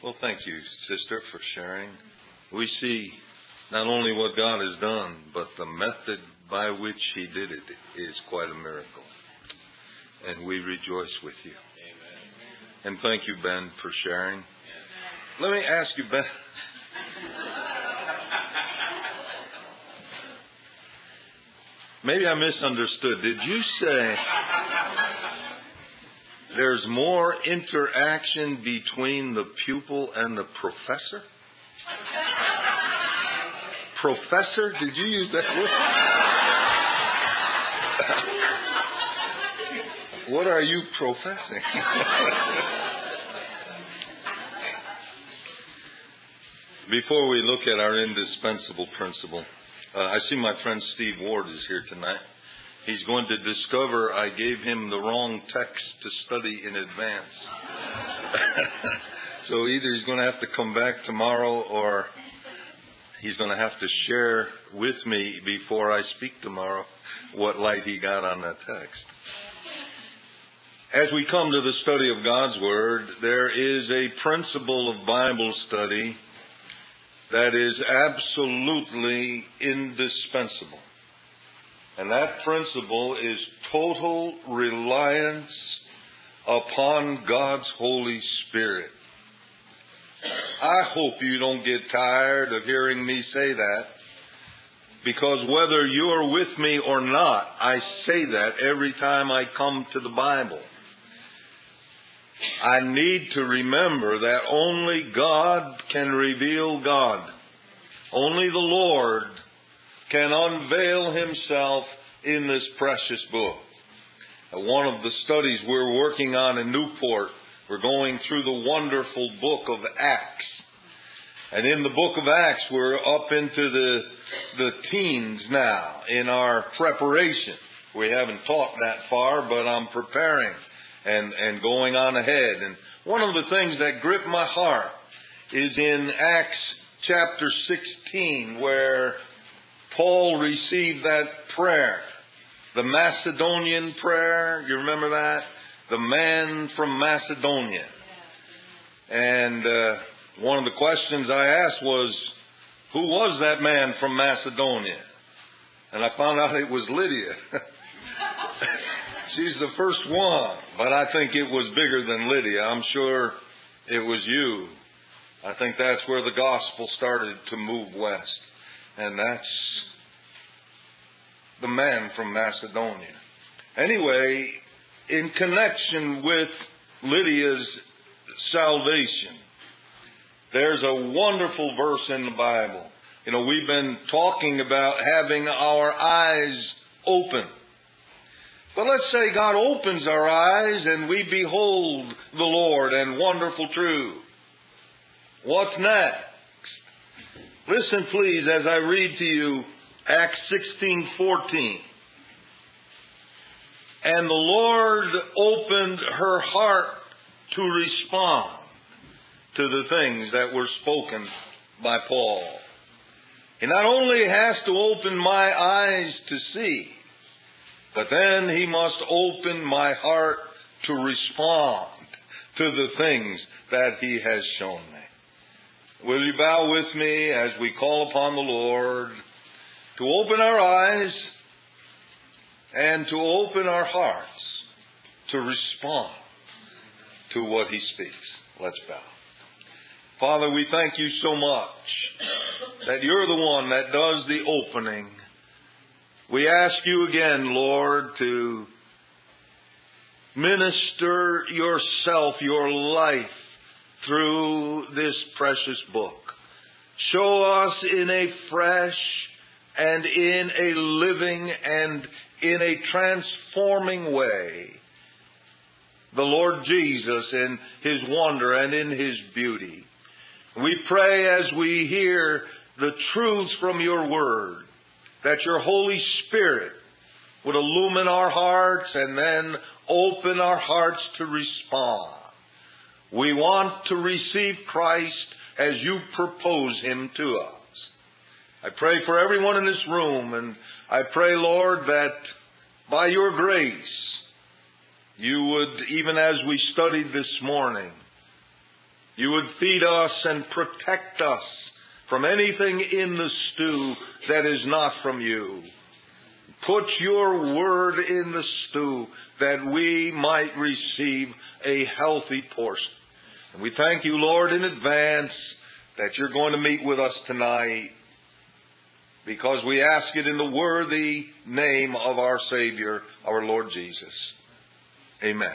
Well, thank you, sister, for sharing. We see not only what God has done, but the method by which He did it is quite a miracle. And we rejoice with you. Amen. And thank you, Ben, for sharing. Let me ask you, Ben. Maybe I misunderstood. Did you say there's more interaction between the pupil and the professor? Professor? Did you use that word? What are you professing? Before we look at our indispensable principle, I see my friend Steve Ward is here tonight. He's going to discover I gave him the wrong text to study in advance. So either he's going to have to come back tomorrow or he's going to have to share with me before I speak tomorrow what light he got on that text. As we come to the study of God's Word, there is a principle of Bible study that is absolutely indispensable. And that principle is total reliance upon God's Holy Spirit. I hope you don't get tired of hearing me say that, because whether you're with me or not, I say that every time I come to the Bible. I need to remember that only God can reveal God. Only the Lord can unveil Himself in this precious book. One of the studies we're working on in Newport, we're going through the wonderful book of Acts. And in the book of Acts, we're up into the teens now in our preparation. We haven't taught that far, but I'm preparing and going on ahead. And one of the things that gripped my heart is in Acts chapter 16, where Paul received that prayer, the Macedonian prayer. You remember that? The man from Macedonia. And one of the questions I asked was, who was that man from Macedonia? And I found out it was Lydia. She's the first one, but I think it was bigger than Lydia. I'm sure it was you. I think that's where the gospel started to move west. And that's the man from Macedonia. Anyway, in connection with Lydia's salvation, there's a wonderful verse in the Bible. You know, we've been talking about having our eyes open. But let's say God opens our eyes and we behold the Lord and wonderful truth. What's next? Listen, please, as I read to you Acts 16:14. And the Lord opened her heart to respond to the things that were spoken by Paul. He not only has to open my eyes to see, but then He must open my heart to respond to the things that He has shown me. Will you bow with me as we call upon the Lord to open our eyes and to open our hearts to respond to what He speaks? Let's bow. Father, we thank You so much that You're the one that does the opening. We ask You again, Lord, to minister Yourself, Your life, through this precious book. Show us in a fresh and in a living and in a transforming way the Lord Jesus in His wonder and in His beauty. We pray as we hear the truths from Your Word, that Your Holy Spirit would illumine our hearts and then open our hearts to respond. We want to receive Christ as You propose Him to us. I pray for everyone in this room, and I pray, Lord, that by Your grace, You would, even as we studied this morning, You would feed us and protect us from anything in the stew that is not from you. Put your word in the stew that we might receive a healthy portion. And we thank you, Lord, in advance that you're going to meet with us tonight, because we ask it in the worthy name of our Savior, our Lord Jesus. Amen.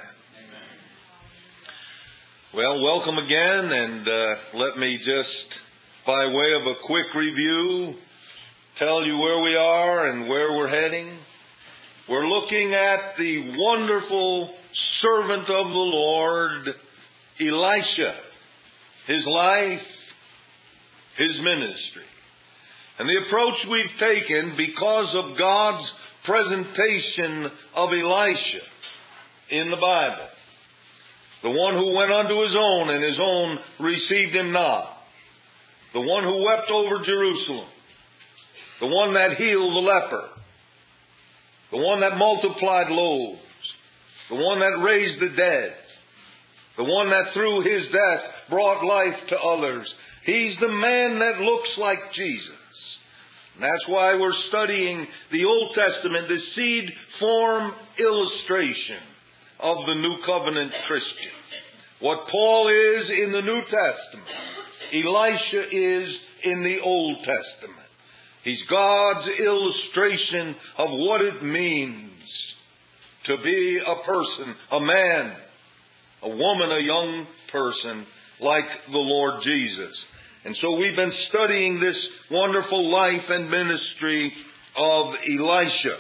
Well, welcome again, and let me just, by way of a quick review, tell you where we are and where we're heading. We're looking at the wonderful servant of the Lord, Elisha, his life, his ministry. And the approach we've taken because of God's presentation of Elisha in the Bible. The one who went unto his own, and his own received him not. The one who wept over Jerusalem. The one that healed the leper. The one that multiplied loaves. The one that raised the dead. The one that through his death brought life to others. He's the man that looks like Jesus. And that's why we're studying the Old Testament, the seed form illustration of the New Covenant Christian. What Paul is in the New Testament, Elisha is in the Old Testament. He's God's illustration of what it means to be a person, a man, a woman, a young person like the Lord Jesus. And so we've been studying this wonderful life and ministry of Elisha.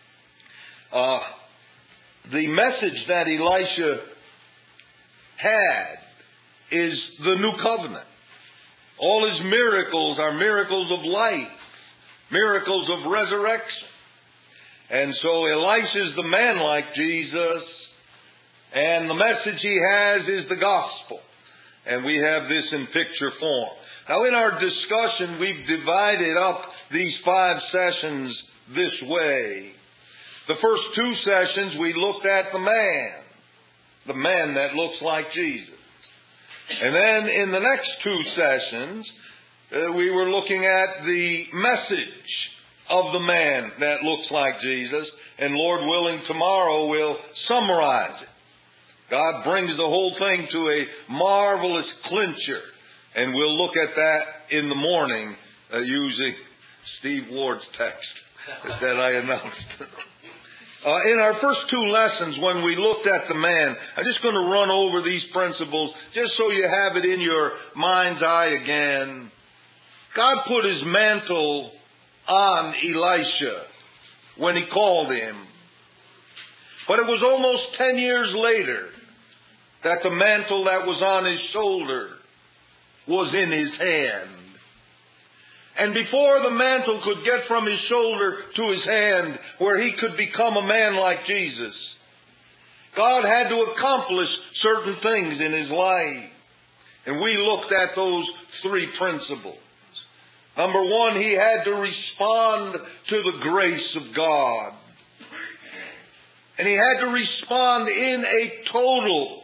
The message that Elisha had is the new covenant. All his miracles are miracles of life, miracles of resurrection. And so Elisha's the man like Jesus, and the message he has is the gospel. And we have this in picture form. Now in our discussion, we've divided up these 5 sessions this way. The first 2 sessions we looked at the man that looks like Jesus. And then in the next 2 sessions, we were looking at the message of the man that looks like Jesus. And Lord willing, tomorrow we'll summarize it. God brings the whole thing to a marvelous clincher. And we'll look at that in the morning using Steve Ward's text that I announced. In our first 2 lessons, when we looked at the man, I'm just going to run over these principles just so you have it in your mind's eye again. God put his mantle on Elisha when he called him. But it was almost 10 years later that the mantle that was on his shoulder was in his hand. And before the mantle could get from his shoulder to his hand, where he could become a man like Jesus, God had to accomplish certain things in his life. And we looked at those 3 principles. Number 1, he had to respond to the grace of God. And he had to respond in a total,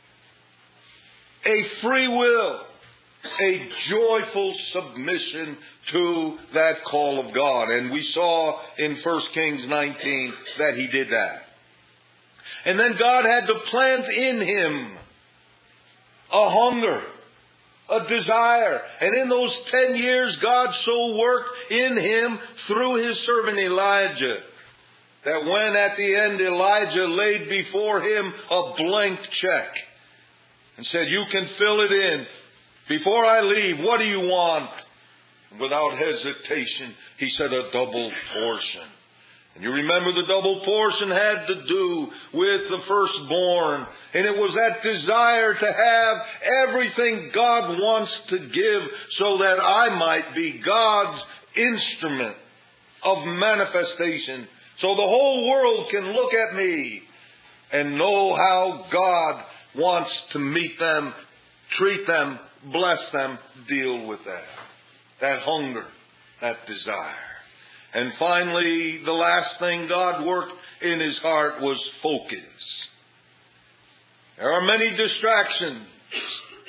a free will, a joyful submission to that call of God. And we saw in 1 Kings 19 that he did that. And then God had to plant in him a hunger, a desire. And in those 10 years, God so worked in him through his servant Elijah, that when at the end Elijah laid before him a blank check and said, "You can fill it in. Before I leave, what do you want?" Without hesitation, he said, "A double portion." And you remember the double portion had to do with the firstborn. And it was that desire to have everything God wants to give so that I might be God's instrument of manifestation. So the whole world can look at me and know how God wants to meet them, treat them, bless them, deal with that. That hunger, that desire. And finally, the last thing God worked in his heart was focus. There are many distractions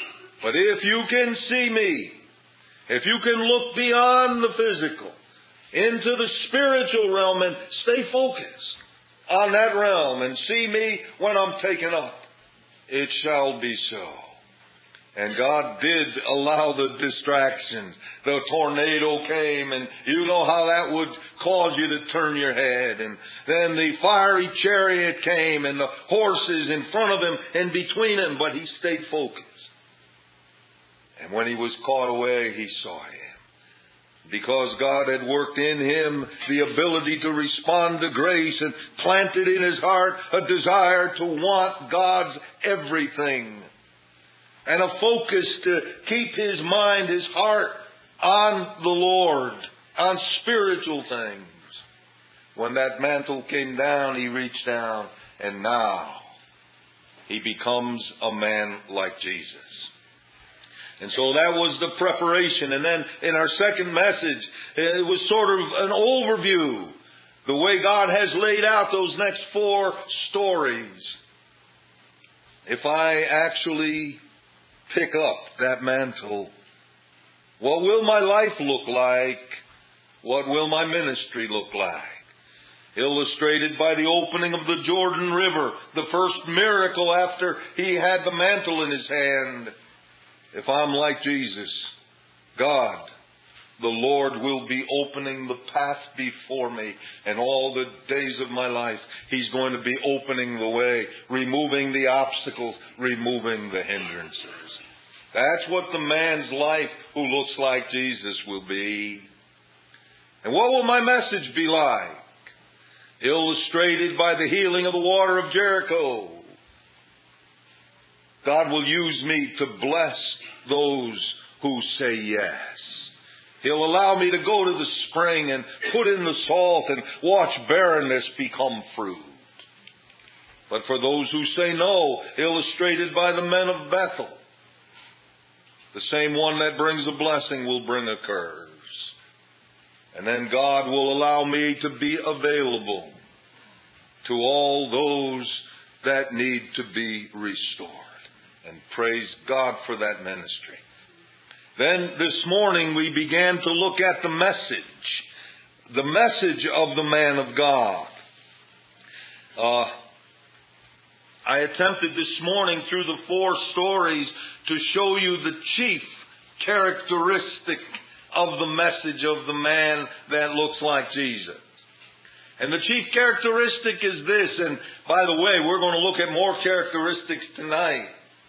But if you can see me, if you can look beyond the physical, into the spiritual realm and stay focused on that realm and see me when I'm taken up, it shall be so. And God did allow the distractions. The tornado came, and you know how that would cause you to turn your head. And then the fiery chariot came, and the horses in front of him and between him, but he stayed focused. And when he was caught away, he saw him. Because God had worked in him the ability to respond to grace and planted in his heart a desire to want God's everything. And a focus to keep his mind, his heart on the Lord, on spiritual things. When that mantle came down, he reached down, and now he becomes a man like Jesus. And so that was the preparation. And then in our second message, it was sort of an overview. The way God has laid out those next 4 stories. If I actually pick up that mantle, what will my life look like? What will my ministry look like? Illustrated by the opening of the Jordan River, the first miracle after he had the mantle in his hand. If I'm like Jesus, God, the Lord, will be opening the path before me, and all the days of my life, he's going to be opening the way, removing the obstacles, removing the hindrances. That's what the man's life who looks like Jesus will be. And what will my message be like? Illustrated by the healing of the water of Jericho. God will use me to bless those who say yes. He'll allow me to go to the spring and put in the salt and watch barrenness become fruit. But for those who say no, illustrated by the men of Bethel, the same one that brings a blessing will bring a curse. And then God will allow me to be available to all those that need to be restored. And praise God for that ministry. Then this morning we began to look at the message of the man of God. I attempted this morning through the 4 stories to show you the chief characteristic of the message of the man that looks like Jesus. And the chief characteristic is this, and by the way, we're going to look at more characteristics tonight.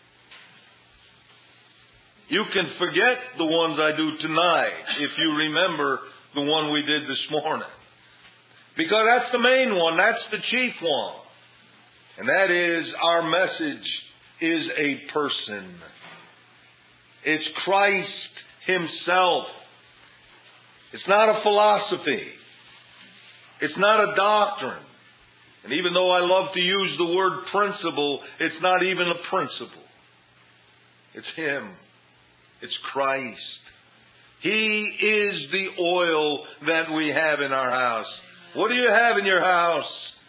You can forget the ones I do tonight if you remember the one we did this morning. Because that's the main one, that's the chief one. And that is, our message is a person. It's Christ himself. It's not a philosophy. It's not a doctrine. And even though I love to use the word principle, it's not even a principle. It's him. It's Christ. He is the oil that we have in our house. What do you have in your house?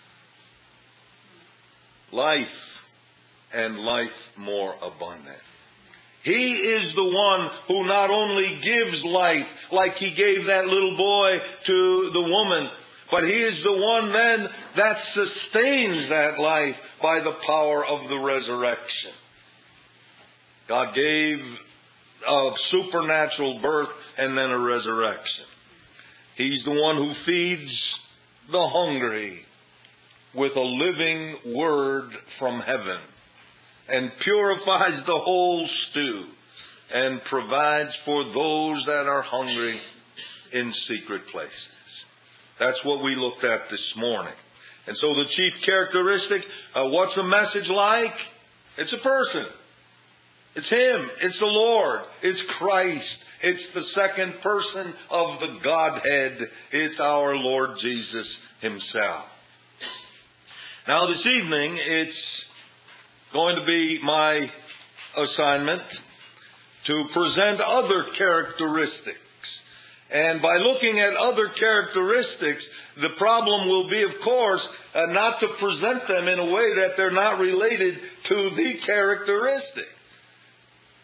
Life, and life more abundant. He is the one who not only gives life, like he gave that little boy to the woman, but he is the one then that sustains that life by the power of the resurrection. God gave a supernatural birth and then a resurrection. He's the one who feeds the hungry with a living word from heaven and purifies the whole stew and provides for those that are hungry in secret places. That's what we looked at this morning. And so the chief characteristic, what's the message like? It's a person. It's him. It's the Lord. It's Christ. It's the second person of the Godhead. It's our Lord Jesus himself. Now this evening, it's going to be my assignment to present other characteristics. And by looking at other characteristics, the problem will be, of course, not to present them in a way that they're not related to the characteristic.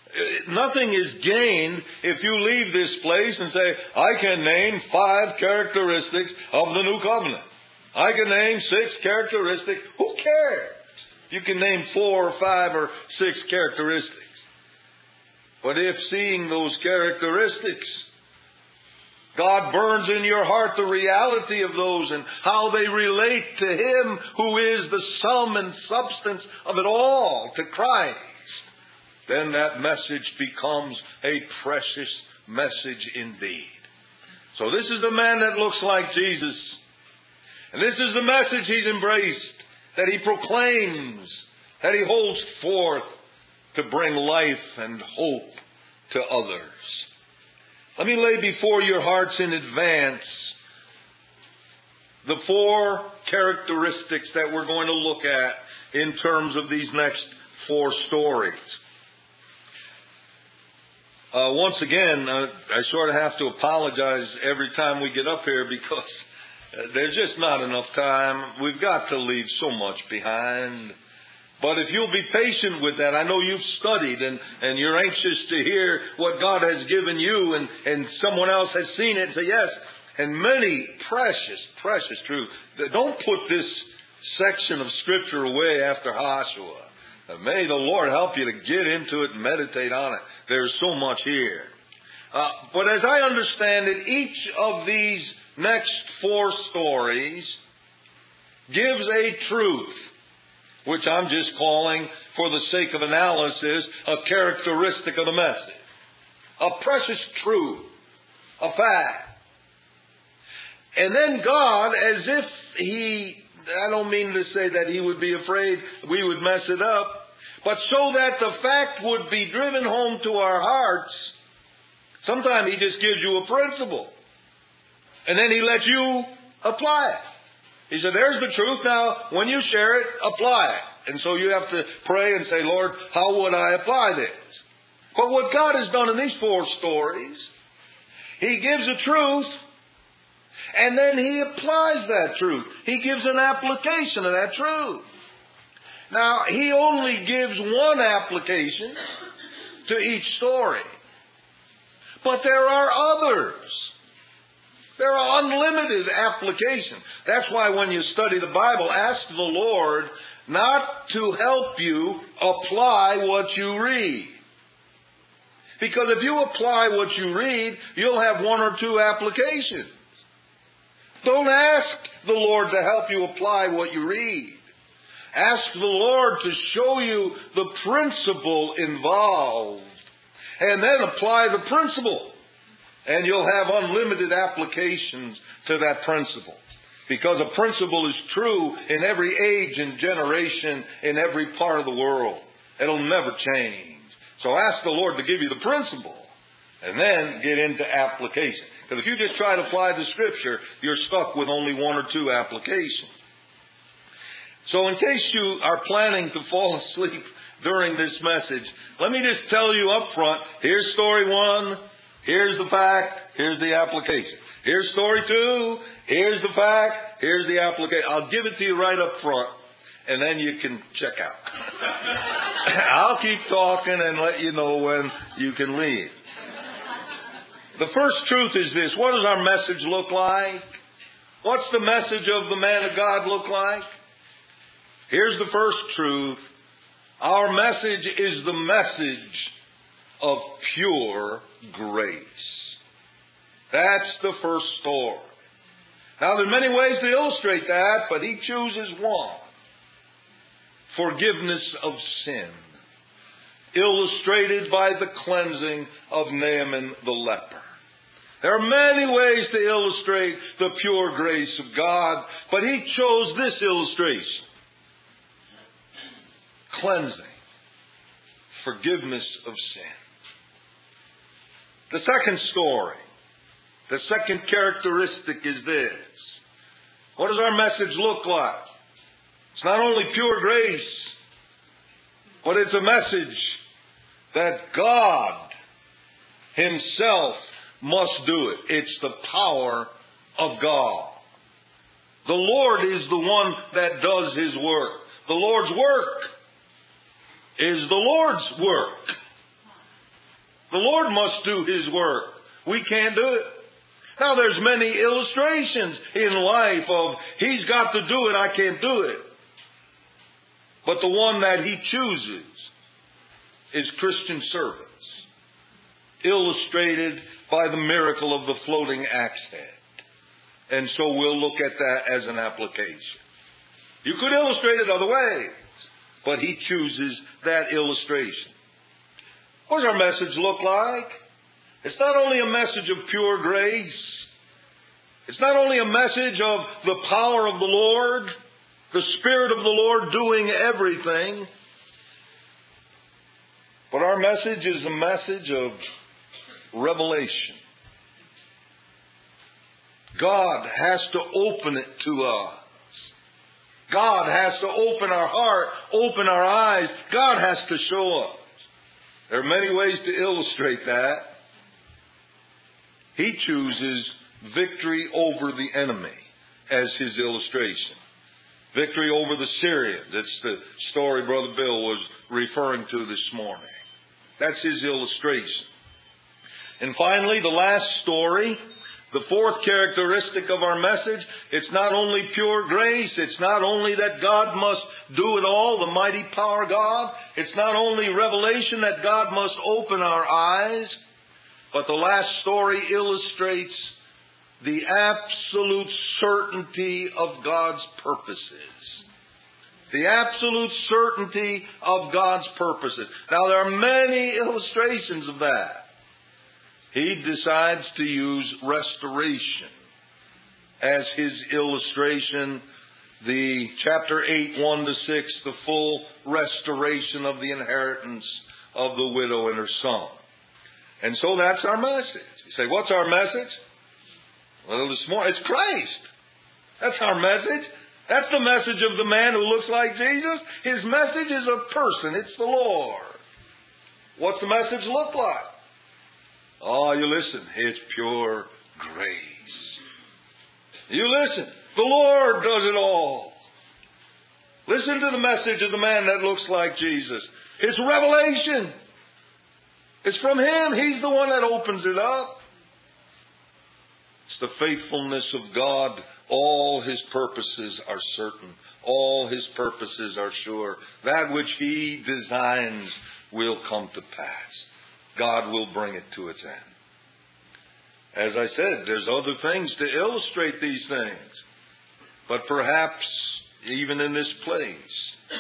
Nothing is gained if you leave this place and say, I can name 5 characteristics of the new covenant. I can name 6 characteristics. Who cares? You can name 4 or 5 or 6 characteristics. But if seeing those characteristics, God burns in your heart the reality of those and how they relate to Him who is the sum and substance of it all, to Christ, then that message becomes a precious message indeed. So this is the man that looks like Jesus. And this is the message he's embraced, that he proclaims, that he holds forth to bring life and hope to others. Let me lay before your hearts in advance the 4 characteristics that we're going to look at in terms of these next 4 stories. Once again, I sort of have to apologize every time we get up here because there's just not enough time. We've got to leave so much behind. But if you'll be patient with that, I know you've studied and you're anxious to hear what God has given you and someone else has seen it and say, yes, and many precious, precious truths. Don't put this section of Scripture away after Joshua. May the Lord help you to get into it and meditate on it. There's so much here. But as I understand it, each of these next 4 stories gives a truth, which I'm just calling, for the sake of analysis, a characteristic of the message. A precious truth. A fact. And then God, as if He, I don't mean to say that He would be afraid we would mess it up, but so that the fact would be driven home to our hearts, sometimes He just gives you a principle. And then He lets you apply it. He said, there's the truth. Now, when you share it, apply it. And so you have to pray and say, Lord, how would I apply this? But what God has done in these 4 stories, He gives a truth, and then He applies that truth. He gives an application of that truth. Now, He only gives one application to each story. But there are others. There are unlimited applications. That's why when you study the Bible, ask the Lord not to help you apply what you read. Because if you apply what you read, you'll have 1 or 2 applications. Don't ask the Lord to help you apply what you read. Ask the Lord to show you the principle involved. And then apply the principle. And you'll have unlimited applications to that principle. Because a principle is true in every age and generation, in every part of the world. It'll never change. So ask the Lord to give you the principle. And then get into application. Because if you just try to apply the Scripture, you're stuck with only 1 or 2 applications. So in case you are planning to fall asleep during this message, let me just tell you up front, here's story 1, here's the fact, here's the application. Here's story 2, here's the fact, here's the application. I'll give it to you right up front, and then you can check out. I'll keep talking and let you know when you can leave. The first truth is this. What does our message look like? What's the message of the man of God look like? Here's the first truth. Our message is the message of pure grace. That's the first story. Now, there are many ways to illustrate that, but he chooses one. Forgiveness of sin. Illustrated by the cleansing of Naaman the leper. There are many ways to illustrate the pure grace of God, but he chose this illustration. Cleansing. Forgiveness of sin. The second story, the second characteristic is this. What does our message look like? It's not only pure grace, but it's a message that God Himself must do it. It's the power of God. The Lord is the one that does His work. The Lord's work is the Lord's work. The Lord must do His work. We can't do it. Now there's many illustrations in life of He's got to do it, I can't do it. But the one that He chooses is Christian servants, illustrated by the miracle of the floating axe head. And so we'll look at that as an application. You could illustrate it other ways, but He chooses that illustration. What does our message look like? It's not only a message of pure grace. It's not only a message of the power of the Lord, the Spirit of the Lord doing everything, but our message is a message of revelation. God has to open it to us. God has to open our heart, open our eyes. God has to show us. There are many ways to illustrate that. He chooses victory over the enemy as His illustration. Victory over the Syrians. It's the story Brother Bill was referring to this morning. That's His illustration. And finally, the last story, the fourth characteristic of our message, it's not only pure grace, it's not only that God must do it all, the mighty power of God, it's not only revelation that God must open our eyes, but the last story illustrates the absolute certainty of God's purposes. The absolute certainty of God's purposes. Now there are many illustrations of that. He decides to use restoration as His illustration. The chapter 8, 1 to 6, the full restoration of the inheritance of the widow and her son. And so that's our message. You say, what's our message? Well, this morning, it's Christ. That's our message. That's the message of the man who looks like Jesus. His message is a person. It's the Lord. What's the message look like? Oh, you listen. It's pure grace. You listen. The Lord does it all. Listen to the message of the man that looks like Jesus. It's revelation. It's from Him. He's the one that opens it up. It's the faithfulness of God. All His purposes are certain. All His purposes are sure. That which He designs will come to pass. God will bring it to its end. As I said, there's other things to illustrate these things. But perhaps, even in this place,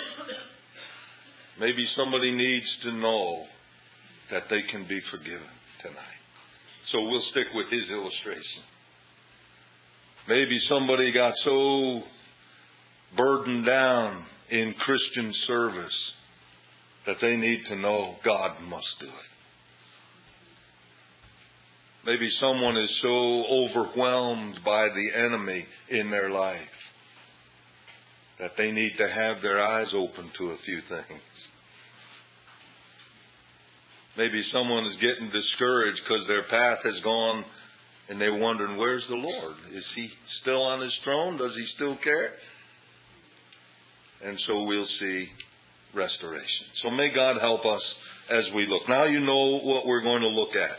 maybe somebody needs to know that they can be forgiven tonight. So we'll stick with his illustration. Maybe somebody got so burdened down in Christian service that they need to know God must do it. Maybe someone is so overwhelmed by the enemy in their life that they need to have their eyes open to a few things. Maybe someone is getting discouraged because their path has gone and they're wondering, where's the Lord? Is He still on His throne? Does He still care? And so we'll see restoration. So may God help us as we look. Now you know what we're going to look at.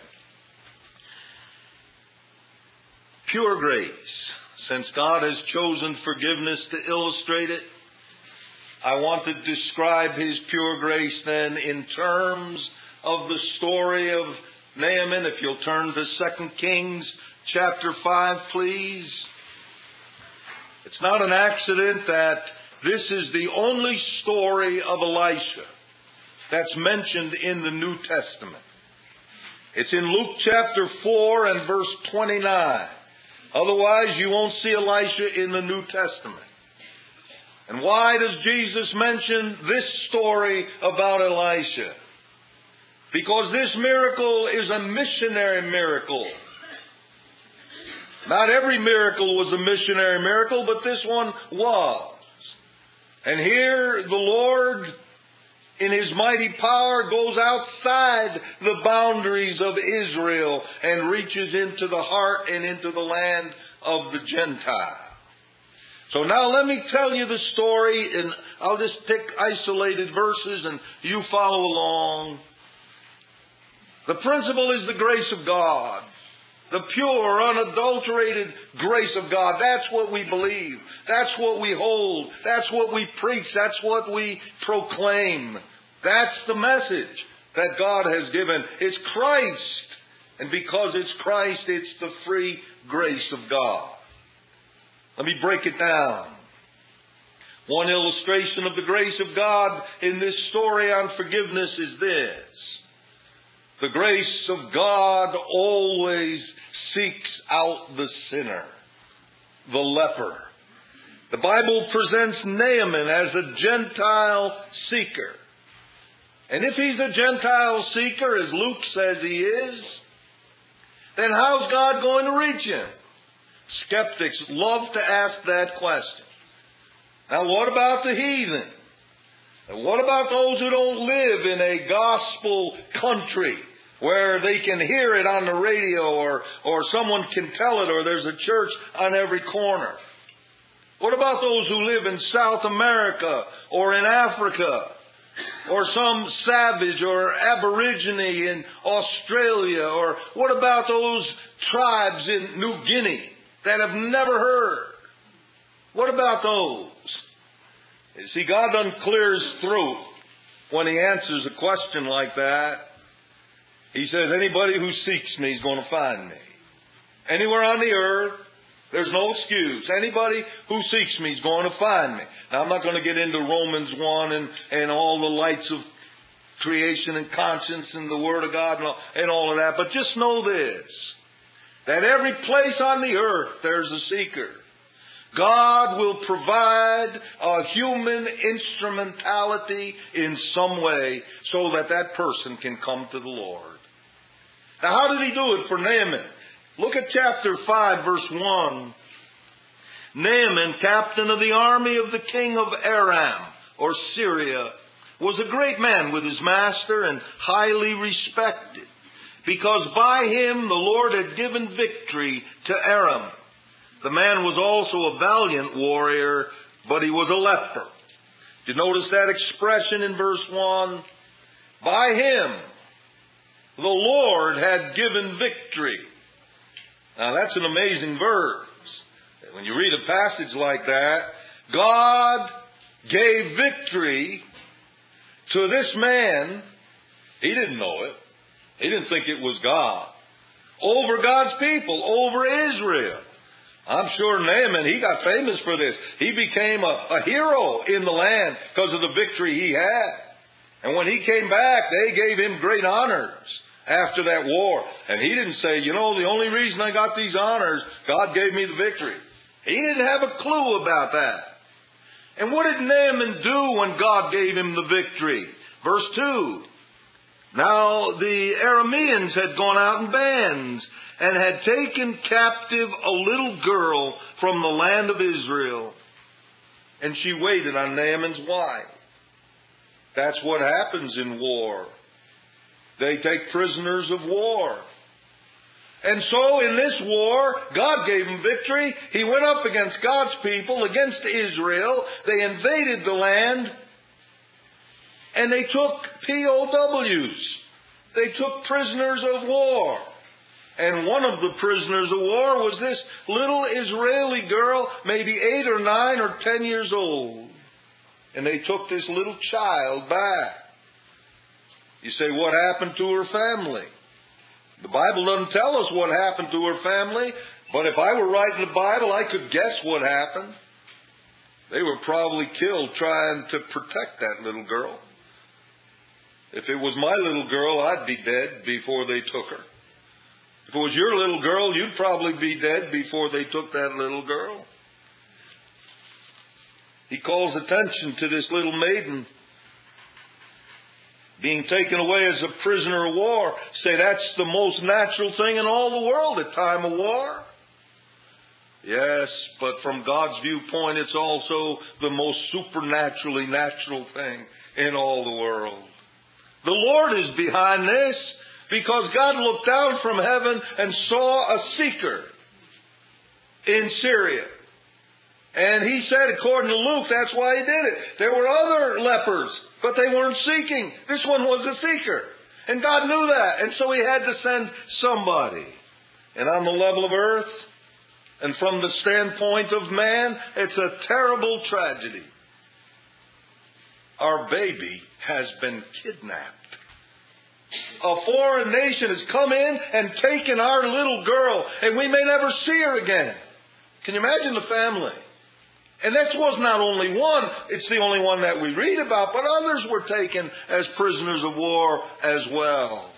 Pure grace. Since God has chosen forgiveness to illustrate it, I want to describe His pure grace then in terms of the story of Naaman. If you'll turn to 2 Kings chapter 5, please. It's not an accident that this is the only story of Elisha that's mentioned in the New Testament. It's in Luke chapter 4 and verse 29. Otherwise, you won't see Elisha in the New Testament. And why does Jesus mention this story about Elisha? Because this miracle is a missionary miracle. Not every miracle was a missionary miracle, but this one was. And here the Lord, in His mighty power, goes outside the boundaries of Israel and reaches into the heart and into the land of the Gentile. So now let me tell you the story, and I'll just pick isolated verses and you follow along. The principle is the grace of God. The pure, unadulterated grace of God. That's what we believe. That's what we hold. That's what we preach. That's what we proclaim. That's the message that God has given. It's Christ. And because it's Christ, it's the free grace of God. Let me break it down. One illustration of the grace of God in this story on forgiveness is this. The grace of God always seeks out the sinner, the leper. The Bible presents Naaman as a Gentile seeker. And if he's a Gentile seeker, as Luke says he is, then how's God going to reach him? Skeptics love to ask that question. Now what about the heathen? And what about those who don't live in a gospel country where they can hear it on the radio or someone can tell it or there's a church on every corner? What about those who live in South America or in Africa or some savage or aborigine in Australia? Or what about those tribes in New Guinea that have never heard? What about those? You see, God doesn't clear His throat when He answers a question like that. He says, anybody who seeks me is going to find me. Anywhere on the earth, there's no excuse. Anybody who seeks me is going to find me. Now, I'm not going to get into Romans 1 and all the lights of creation and conscience and the Word of God and all of that. But just know this, that every place on the earth there's a seeker. God will provide a human instrumentality in some way so that that person can come to the Lord. Now, how did He do it for Naaman? Look at chapter 5, verse 1. Naaman, captain of the army of the king of Aram, or Syria, was a great man with his master and highly respected, because by him the Lord had given victory to Aram. The man was also a valiant warrior, but he was a leper. Did you notice that expression in verse 1? By him the Lord had given victory. Now that's an amazing verse. When you read a passage like that, God gave victory to this man. He didn't know it. He didn't think it was God. Over God's people, over Israel. I'm sure Naaman, he got famous for this. He became a hero in the land because of the victory he had. And when he came back, they gave him great honors after that war. And he didn't say, the only reason I got these honors, God gave me the victory. He didn't have a clue about that. And what did Naaman do when God gave him the victory? Verse 2. Now the Arameans had gone out in bands and had taken captive a little girl from the land of Israel. And she waited on Naaman's wife. That's what happens in war. They take prisoners of war. And so in this war, God gave him victory. He went up against God's people, against Israel. They invaded the land. And they took POWs. They took prisoners of war. And one of the prisoners of war was this little Israeli girl, maybe 8 or 9 or 10 years old. And they took this little child back. You say, what happened to her family? The Bible doesn't tell us what happened to her family, but if I were writing the Bible, I could guess what happened. They were probably killed trying to protect that little girl. If it was my little girl, I'd be dead before they took her. If it was your little girl, you'd probably be dead before they took that little girl. He calls attention to this little maiden being taken away as a prisoner of war. Say that's the most natural thing in all the world at time of war. Yes, but from God's viewpoint, it's also the most supernaturally natural thing in all the world. The Lord is behind this because God looked down from heaven and saw a seeker in Syria. And He said, according to Luke, that's why He did it. There were other lepers, but they weren't seeking. This one was a seeker. And God knew that. And so He had to send somebody. And on the level of earth, and from the standpoint of man, it's a terrible tragedy. Our baby has been kidnapped. A foreign nation has come in and taken our little girl, and we may never see her again. Can you imagine the family? And that was not only one, it's the only one that we read about, but others were taken as prisoners of war as well.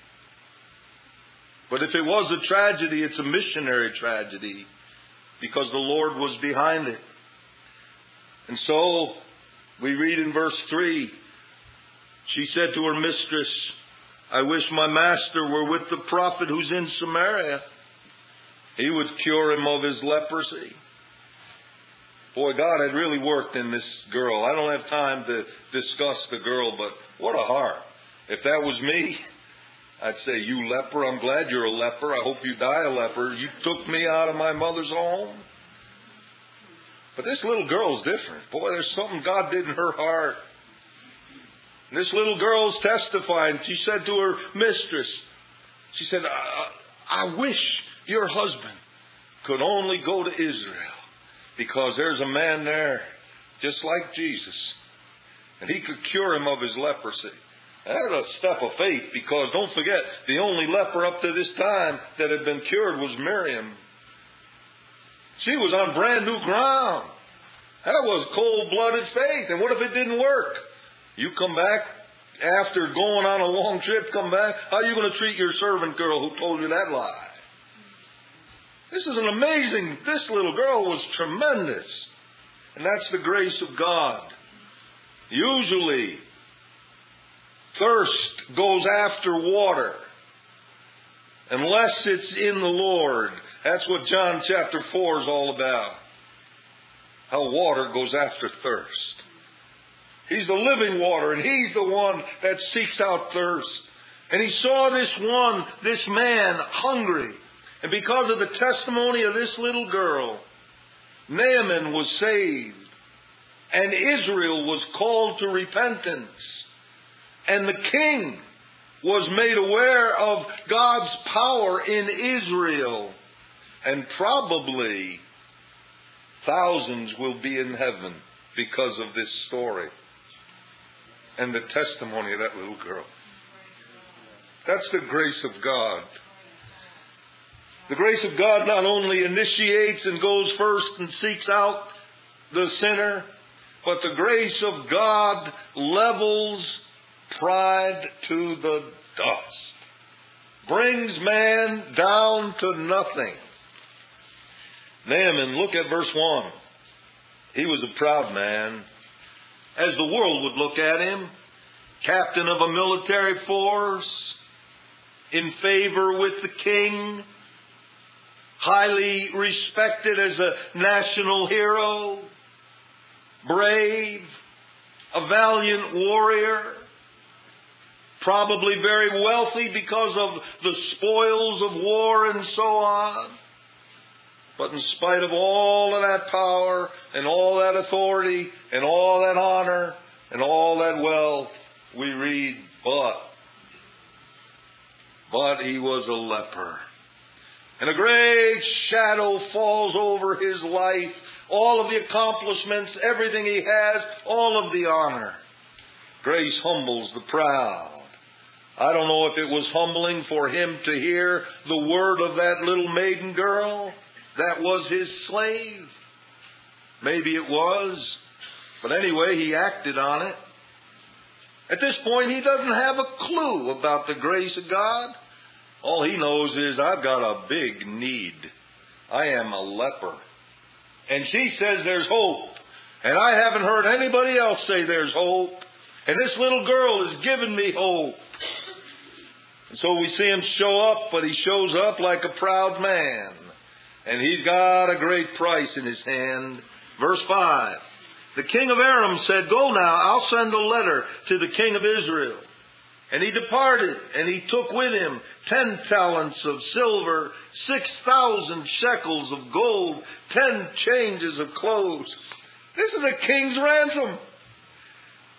But if it was a tragedy, it's a missionary tragedy, because the Lord was behind it. And so, we read in verse 3, she said to her mistress, I wish my master were with the prophet who's in Samaria. He would cure him of his leprosy. Boy, God had really worked in this girl. I don't have time to discuss the girl, but what a heart. If that was me, I'd say, you leper, I'm glad you're a leper. I hope you die a leper. You took me out of my mother's home. But this little girl is different. Boy, there's something God did in her heart. And this little girl's testifying. She said to her mistress, she said, I wish your husband could only go to Israel, because there's a man there just like Jesus, and he could cure him of his leprosy. That's a step of faith, because don't forget, the only leper up to this time that had been cured was Miriam. She was on brand new ground. That was cold-blooded faith. And what if it didn't work? You come back after going on a long trip, come back. How are you going to treat your servant girl who told you that lie? This is this little girl was tremendous. And that's the grace of God. Usually, thirst goes after water, unless it's in the Lord. That's what John chapter 4 is all about. How water goes after thirst. He's the living water, and He's the one that seeks out thirst. And He saw this man hungry. And because of the testimony of this little girl, Naaman was saved. And Israel was called to repentance. And the king was made aware of God's power in Israel. And probably thousands will be in heaven because of this story and the testimony of that little girl. That's the grace of God. The grace of God not only initiates and goes first and seeks out the sinner, but the grace of God levels pride to the dust, brings man down to nothing. Naaman, look at verse 1. He was a proud man, as the world would look at him, captain of a military force, in favor with the king, highly respected as a national hero, brave, a valiant warrior, probably very wealthy because of the spoils of war and so on. But in spite of all of that power and all that authority and all that honor and all that wealth, we read, but he was a leper. And a great shadow falls over his life. All of the accomplishments, everything he has, all of the honor. Grace humbles the proud. I don't know if it was humbling for him to hear the word of that little maiden girl that was his slave. Maybe it was. But anyway, he acted on it. At this point, he doesn't have a clue about the grace of God. All he knows is, I've got a big need. I am a leper. And she says there's hope. And I haven't heard anybody else say there's hope. And this little girl has given me hope. And so we see him show up, but he shows up like a proud man. And he's got a great price in his hand. Verse 5. The king of Aram said, go now, I'll send a letter to the king of Israel. And he departed, and he took with him 10 talents of silver, 6,000 shekels of gold, 10 changes of clothes. This is a king's ransom.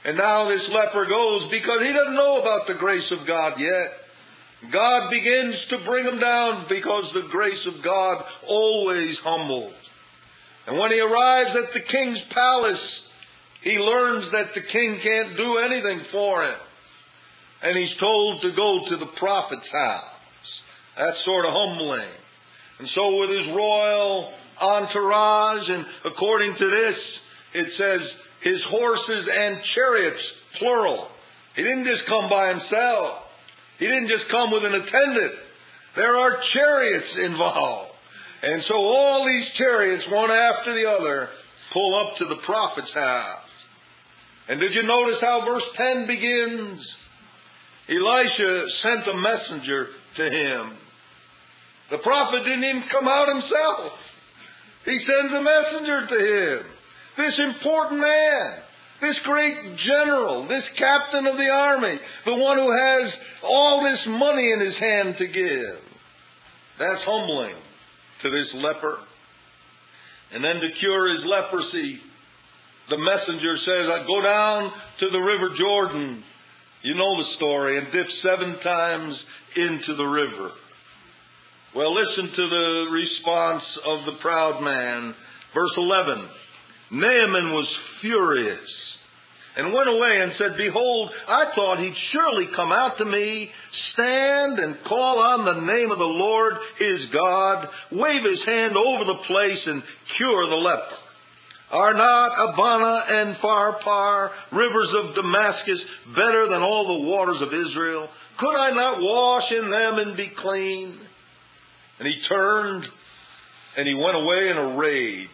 And now this leper goes because he doesn't know about the grace of God yet. God begins to bring him down because the grace of God always humbles. And when he arrives at the king's palace, he learns that the king can't do anything for him. And he's told to go to the prophet's house. That's sort of humbling. And so with his royal entourage, and according to this, it says his horses and chariots, plural. He didn't just come by himself. He didn't just come with an attendant. There are chariots involved. And so all these chariots, one after the other, pull up to the prophet's house. And did you notice how verse 10 begins? Elisha sent a messenger to him. The prophet didn't even come out himself. He sends a messenger to him. This important man, this great general, this captain of the army, the one who has all this money in his hand to give. That's humbling to this leper. And then to cure his leprosy, the messenger says, go down to the river Jordan. You know the story, and dip 7 times into the river. Well, listen to the response of the proud man. Verse 11. Naaman was furious and went away and said, behold, I thought he'd surely come out to me, stand and call on the name of the Lord his God, wave his hand over the place and cure the leper. Are not Abana and Pharpar, rivers of Damascus, better than all the waters of Israel? Could I not wash in them and be clean? And he turned and he went away in a rage.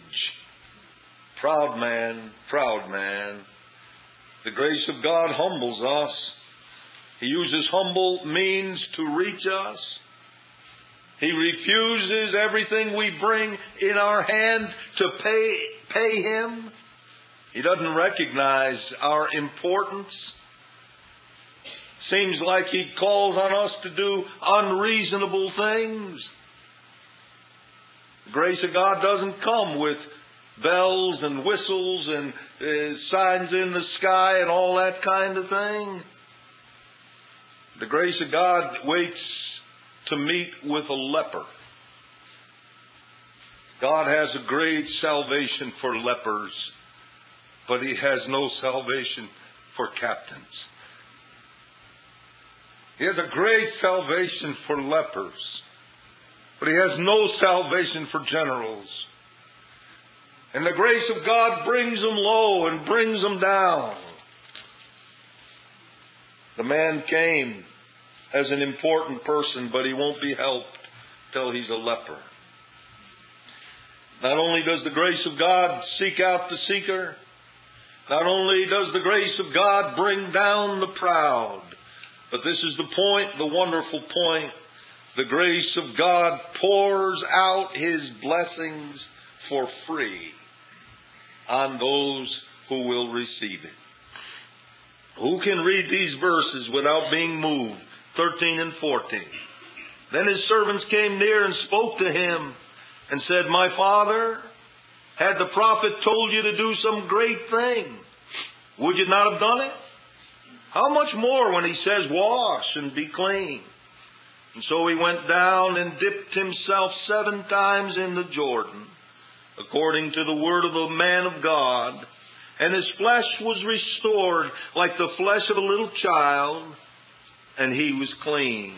Proud man, proud man. The grace of God humbles us. He uses humble means to reach us. He refuses everything we bring in our hand to pay him. He doesn't recognize our importance. Seems like he calls on us to do unreasonable things. The grace of God doesn't come with bells and whistles and signs in the sky and all that kind of thing. The grace of God waits to meet with a leper. God has a great salvation for lepers, but he has no salvation for captains. He has a great salvation for lepers, but he has no salvation for generals. And the grace of God brings them low and brings them down. The man came as an important person, but he won't be helped till he's a leper. Not only does the grace of God seek out the seeker, not only does the grace of God bring down the proud, but this is the point, the wonderful point. The grace of God pours out his blessings for free on those who will receive it. Who can read these verses without being moved? 13 and 14. Then his servants came near and spoke to him and said, my father, had the prophet told you to do some great thing, would you not have done it? How much more when he says, wash and be clean? And so he went down and dipped himself 7 times in the Jordan, according to the word of the man of God, and his flesh was restored like the flesh of a little child, and he was clean.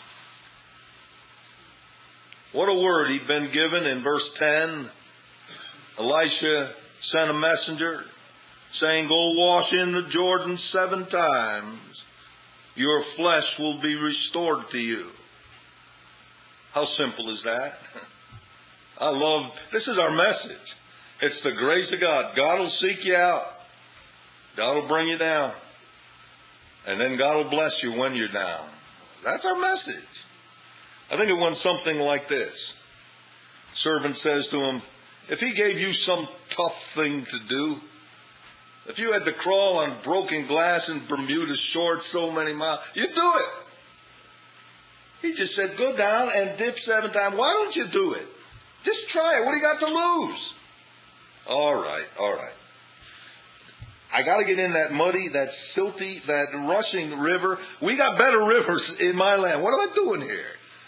What a word he'd been given in verse 10. Elisha sent a messenger saying, go wash in the Jordan 7 times. Your flesh will be restored to you. How simple is that? This is our message. It's the grace of God. God will seek you out. God will bring you down. And then God will bless you when you're down. That's our message. I think it went something like this. Servant says to him, if he gave you some tough thing to do, if you had to crawl on broken glass in Bermuda shorts so many miles, you'd do it. He just said, go down and dip 7 times. Why don't you do it? Just try it. What do you got to lose? All right. I got to get in that muddy, that silty, that rushing river. We got better rivers in my land. What am I doing here?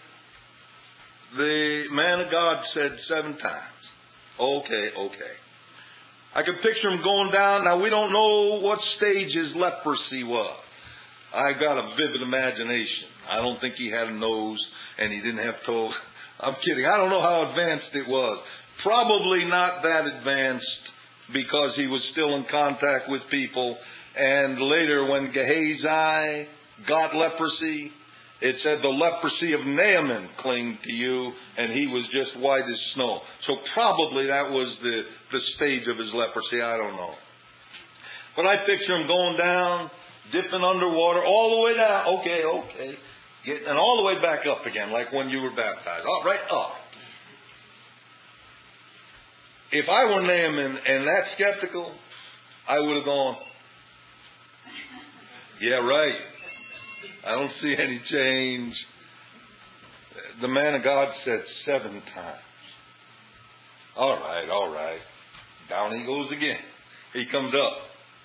The man of God said 7 times. Okay. I can picture him going down. Now, we don't know what stage his leprosy was. I got a vivid imagination. I don't think he had a nose and he didn't have toes. I'm kidding. I don't know how advanced it was. Probably not that advanced because he was still in contact with people. And later when Gehazi got leprosy, it said the leprosy of Naaman clinged to you and he was just white as snow. So probably that was the stage of his leprosy. I don't know. But I picture him going down, dipping underwater, all the way down. Okay. And all the way back up again, like when you were baptized. All right up. If I were Naaman and that skeptical, I would have gone, yeah, right. I don't see any change. The man of God said 7 times. All right. Down he goes again. He comes up.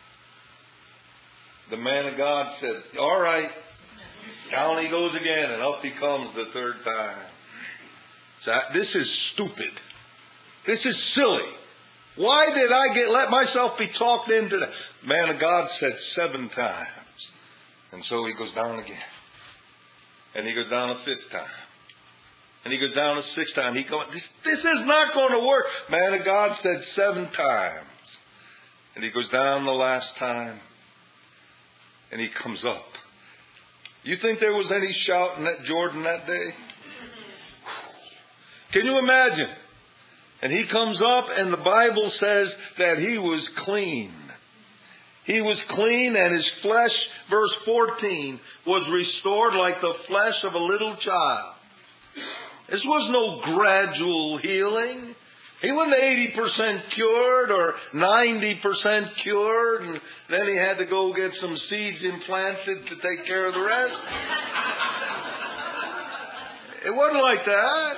The man of God said, all right. Down he goes again, and up he comes the 3rd time. So this is stupid. This is silly. Why did I let myself be talked into that? Man of God said 7 times. And so he goes down again. And he goes down a 5th time. And he goes down a 6th time. This is not going to work. Man of God said 7 times. And he goes down the last time. And he comes up. You think there was any shouting at Jordan that day? Can you imagine? And he comes up and the Bible says that he was clean. He was clean and his flesh, verse 14, was restored like the flesh of a little child. This was no gradual healing. He wasn't 80% cured or 90% cured, and then he had to go get some seeds implanted to take care of the rest. It wasn't like that.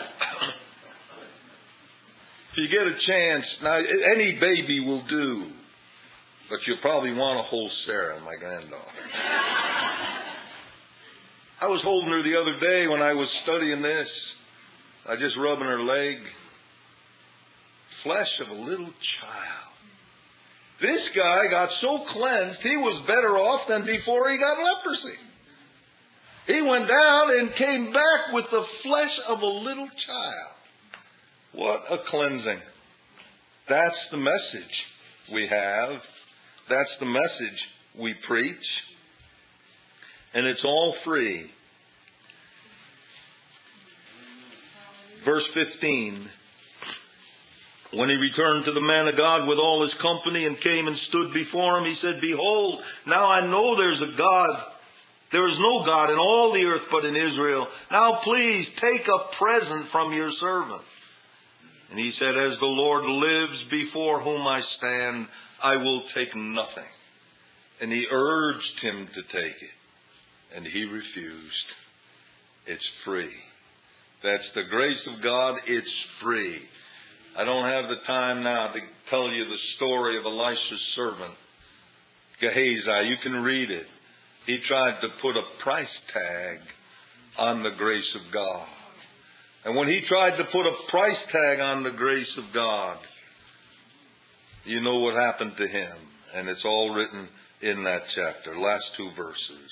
If you get a chance, now any baby will do, but you'll probably want to hold Sarah, my granddaughter. I was holding her the other day when I was studying this. I just rubbing her leg. Flesh of a little child. This guy got so cleansed, he was better off than before he got leprosy. He went down and came back with the flesh of a little child. What a cleansing. That's the message we have. That's the message we preach. And it's all free. Verse 15. When he returned to the man of God with all his company and came and stood before him, he said, behold, now I know there's a God. There is no God in all the earth but in Israel. Now please take a present from your servant. And he said, as the Lord lives before whom I stand, I will take nothing. And he urged him to take it. And he refused. It's free. That's the grace of God. It's free. I don't have the time now to tell you the story of Elisha's servant, Gehazi. You can read it. He tried to put a price tag on the grace of God. And when he tried to put a price tag on the grace of God, you know what happened to him. And it's all written in that chapter, last 2 verses.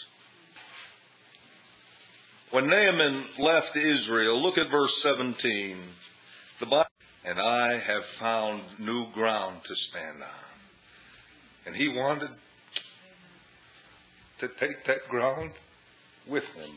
When Naaman left Israel, look at verse 17. The Bible, and I have found new ground to stand on. And he wanted to take that ground with him.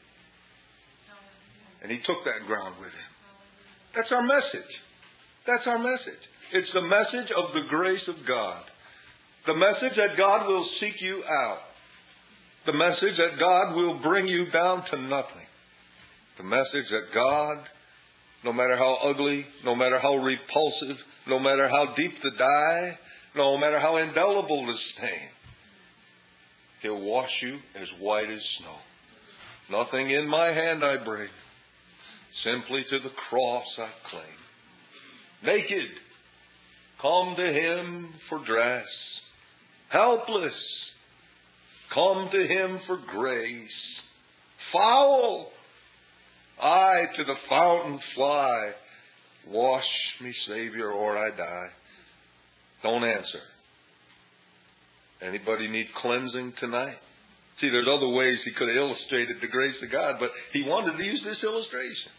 And he took that ground with him. That's our message. That's our message. It's the message of the grace of God. The message that God will seek you out. The message that God will bring you down to nothing. The message that God, no matter how ugly, no matter how repulsive, no matter how deep the dye, no matter how indelible the stain, He'll wash you as white as snow. Nothing in my hand I bring. Simply to the cross I cling. Naked, come to Him for dress. helpless, come to Him for grace. Foul, I to the fountain fly. Wash me, Savior, or I die. Don't answer. Anybody need cleansing tonight? See, there's other ways he could have illustrated the grace of God, but he wanted to use this illustration.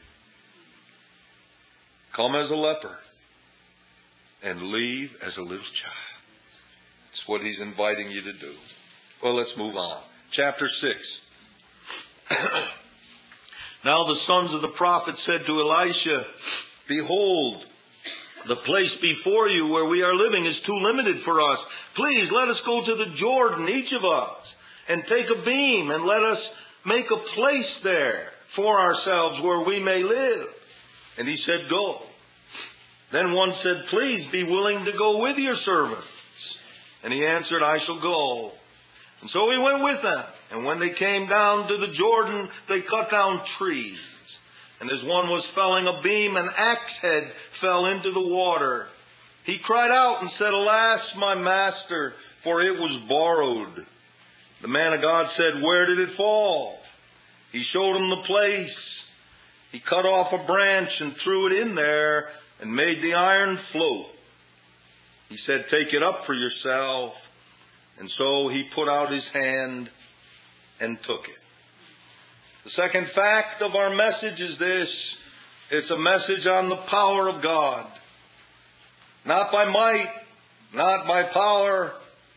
Come as a leper and leave as a little child. It's what he's inviting you to do. Well, let's move on. Chapter 6. Now the sons of the prophet said to Elisha, Behold, the place before you where we are living is too limited for us. Please let us go to the Jordan, each of us, and take a beam, and let us make a place there for ourselves where we may live. And he said, Go. Then one said, Please be willing to go with your servants. And he answered, I shall go. And so he went with them. And when they came down to the Jordan, they cut down trees. And as one was felling a beam, an axe head fell into the water. He cried out and said, Alas, my master, for it was borrowed. The man of God said, Where did it fall? He showed him the place. He cut off a branch and threw it in there and made the iron float. He said, Take it up for yourself. And so he put out his hand and took it. The second fact of our message is this. It's a message on the power of God. Not by might, not by power.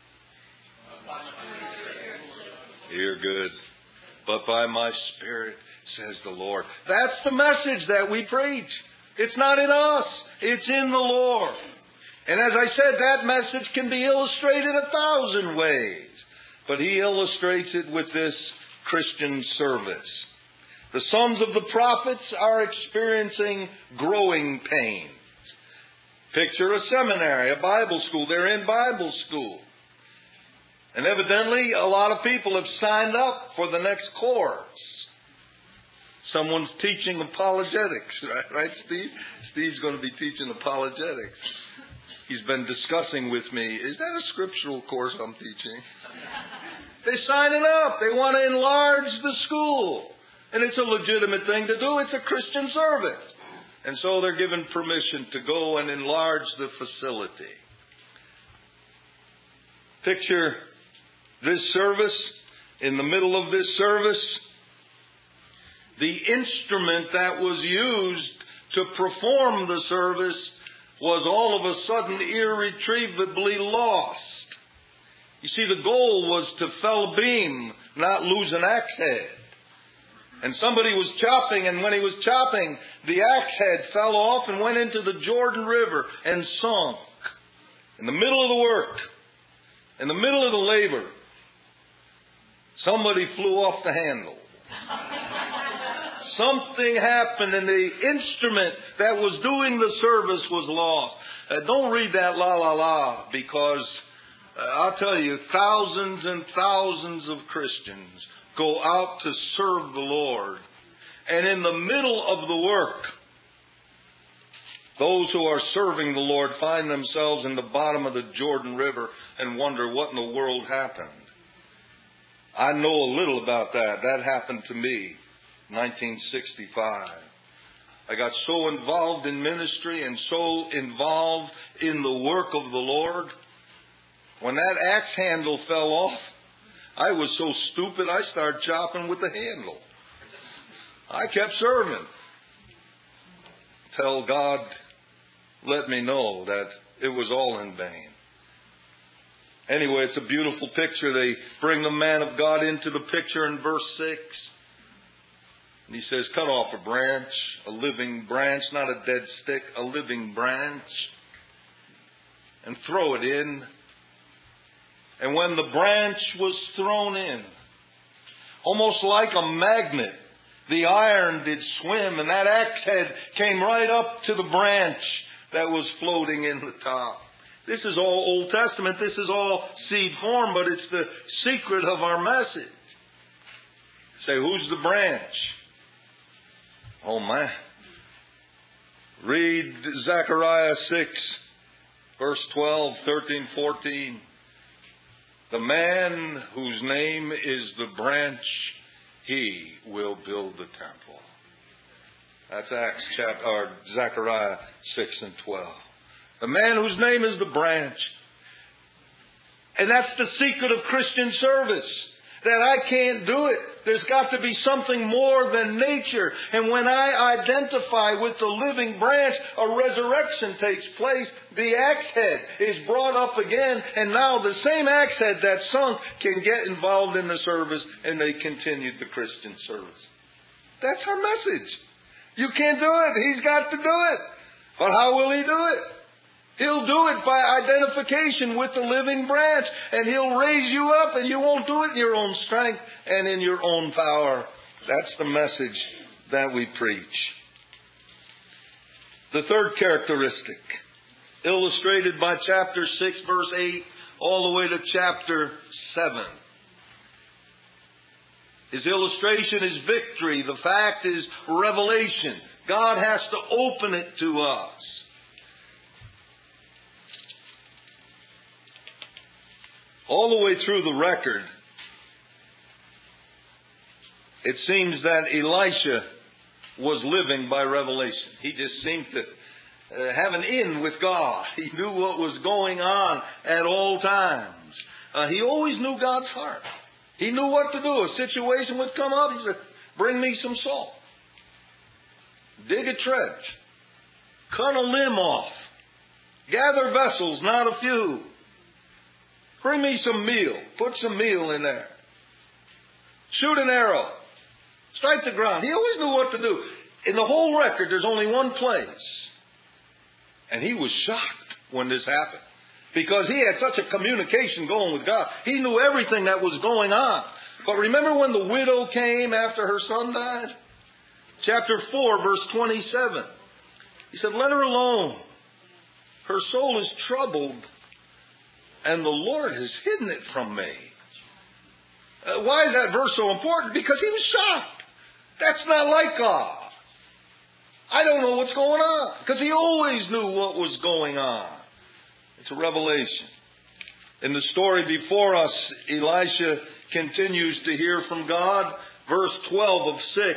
You're good. But by my Spirit, says the Lord. That's the message that we preach. It's not in us. It's in the Lord. And as I said, that message can be illustrated 1,000 ways. But he illustrates it with this Christian service. The sons of the prophets are experiencing growing pains. Picture a seminary, a Bible school. They're in Bible school. And evidently, a lot of people have signed up for the next course. Someone's teaching apologetics, right, Steve? Steve's going to be teaching apologetics. He's been discussing with me, is that a scriptural course I'm teaching? They're signing up. They want to enlarge the school. And it's a legitimate thing to do. It's a Christian service. And so they're given permission to go and enlarge the facility. Picture this service. In the middle of this service, the instrument that was used to perform the service was all of a sudden irretrievably lost. You see, the goal was to fell a beam, not lose an axe head. And somebody was chopping, and when he was chopping, the axe head fell off and went into the Jordan River and sunk. In the middle of the work, in the middle of the labor, somebody flew off the handle. Something happened and the instrument that was doing the service was lost. Don't read that la la la, because I'll tell you, thousands and thousands of Christians go out to serve the Lord. And in the middle of the work, those who are serving the Lord find themselves in the bottom of the Jordan River and wonder what in the world happened. I know a little about that. That happened to me, 1965. I got so involved in ministry and so involved in the work of the Lord. When that axe handle fell off, I was so stupid I started chopping with the handle. I kept serving till God let me know that it was all in vain. Anyway, it's a beautiful picture. They bring the man of God into the picture in verse 6. And he says, cut off a branch, a living branch, not a dead stick, a living branch, and throw it in. And when the branch was thrown in, almost like a magnet, the iron did swim, and that axe head came right up to the branch that was floating in the top. This is all Old Testament. This is all seed form, but it's the secret of our message. Say, who's the branch? Oh, man. Read Zechariah 6, verse 12, 13, 14. The man whose name is the branch, he will build the temple. That's Zechariah 6 and 12. The man whose name is the branch. And that's the secret of Christian service. That I can't do it. There's got to be something more than nature. And when I identify with the living branch, a resurrection takes place. The axe head is brought up again. And now the same axe head that sunk can get involved in the service. And they continued the Christian service. That's our message. You can't do it. He's got to do it. But how will He do it? He'll do it by identification with the living branch. And He'll raise you up, and you won't do it in your own strength and in your own power. That's the message that we preach. The third characteristic, illustrated by chapter 6, verse 8, all the way to chapter 7. His illustration is victory. The fact is revelation. God has to open it to us. All the way through the record, it seems that Elisha was living by revelation. He just seemed to have an in with God. He knew what was going on at all times. He always knew God's heart. He knew what to do. A situation would come up. He said, bring me some salt. Dig a trench. Cut a limb off. Gather vessels, not a few. Bring me some meal. Put some meal in there. Shoot an arrow. Strike the ground. He always knew what to do. In the whole record, there's only one place. And he was shocked when this happened. Because he had such a communication going with God. He knew everything that was going on. But remember when the widow came after her son died? Chapter 4, verse 27. He said, let her alone. Her soul is troubled. And the Lord has hidden it from me. Why is that verse so important? Because he was shocked. That's not like God. I don't know what's going on. Because he always knew what was going on. It's a revelation. In the story before us, Elisha continues to hear from God. Verse 12 of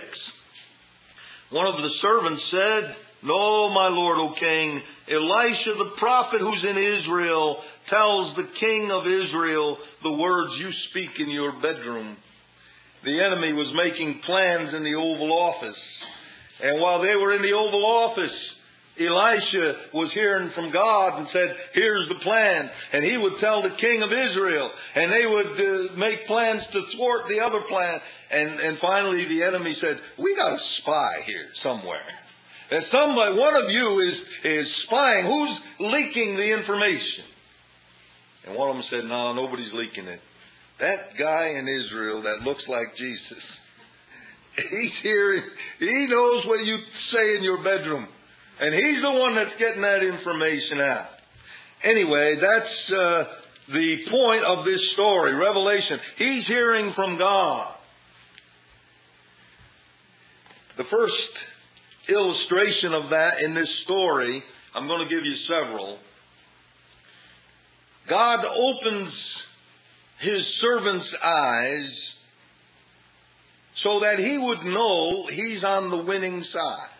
6. One of the servants said, no, my lord, O king, Elisha the prophet who's in Israel tells the king of Israel the words you speak in your bedroom. The enemy was making plans in the Oval Office. And while they were in the Oval Office, Elisha was hearing from God and said, here's the plan. And he would tell the king of Israel. And they would make plans to thwart the other plan. And finally the enemy said, we got a spy here somewhere. And somebody, one of you is spying. Who's leaking the information? And one of them said, no, nobody's leaking it. That guy in Israel that looks like Jesus, he's here. He knows what you say in your bedroom. And he's the one that's getting that information out. Anyway, that's the point of this story, Revelation. He's hearing from God. The first illustration of that in this story, I'm going to give you several. God opens His servant's eyes so that he would know he's on the winning side.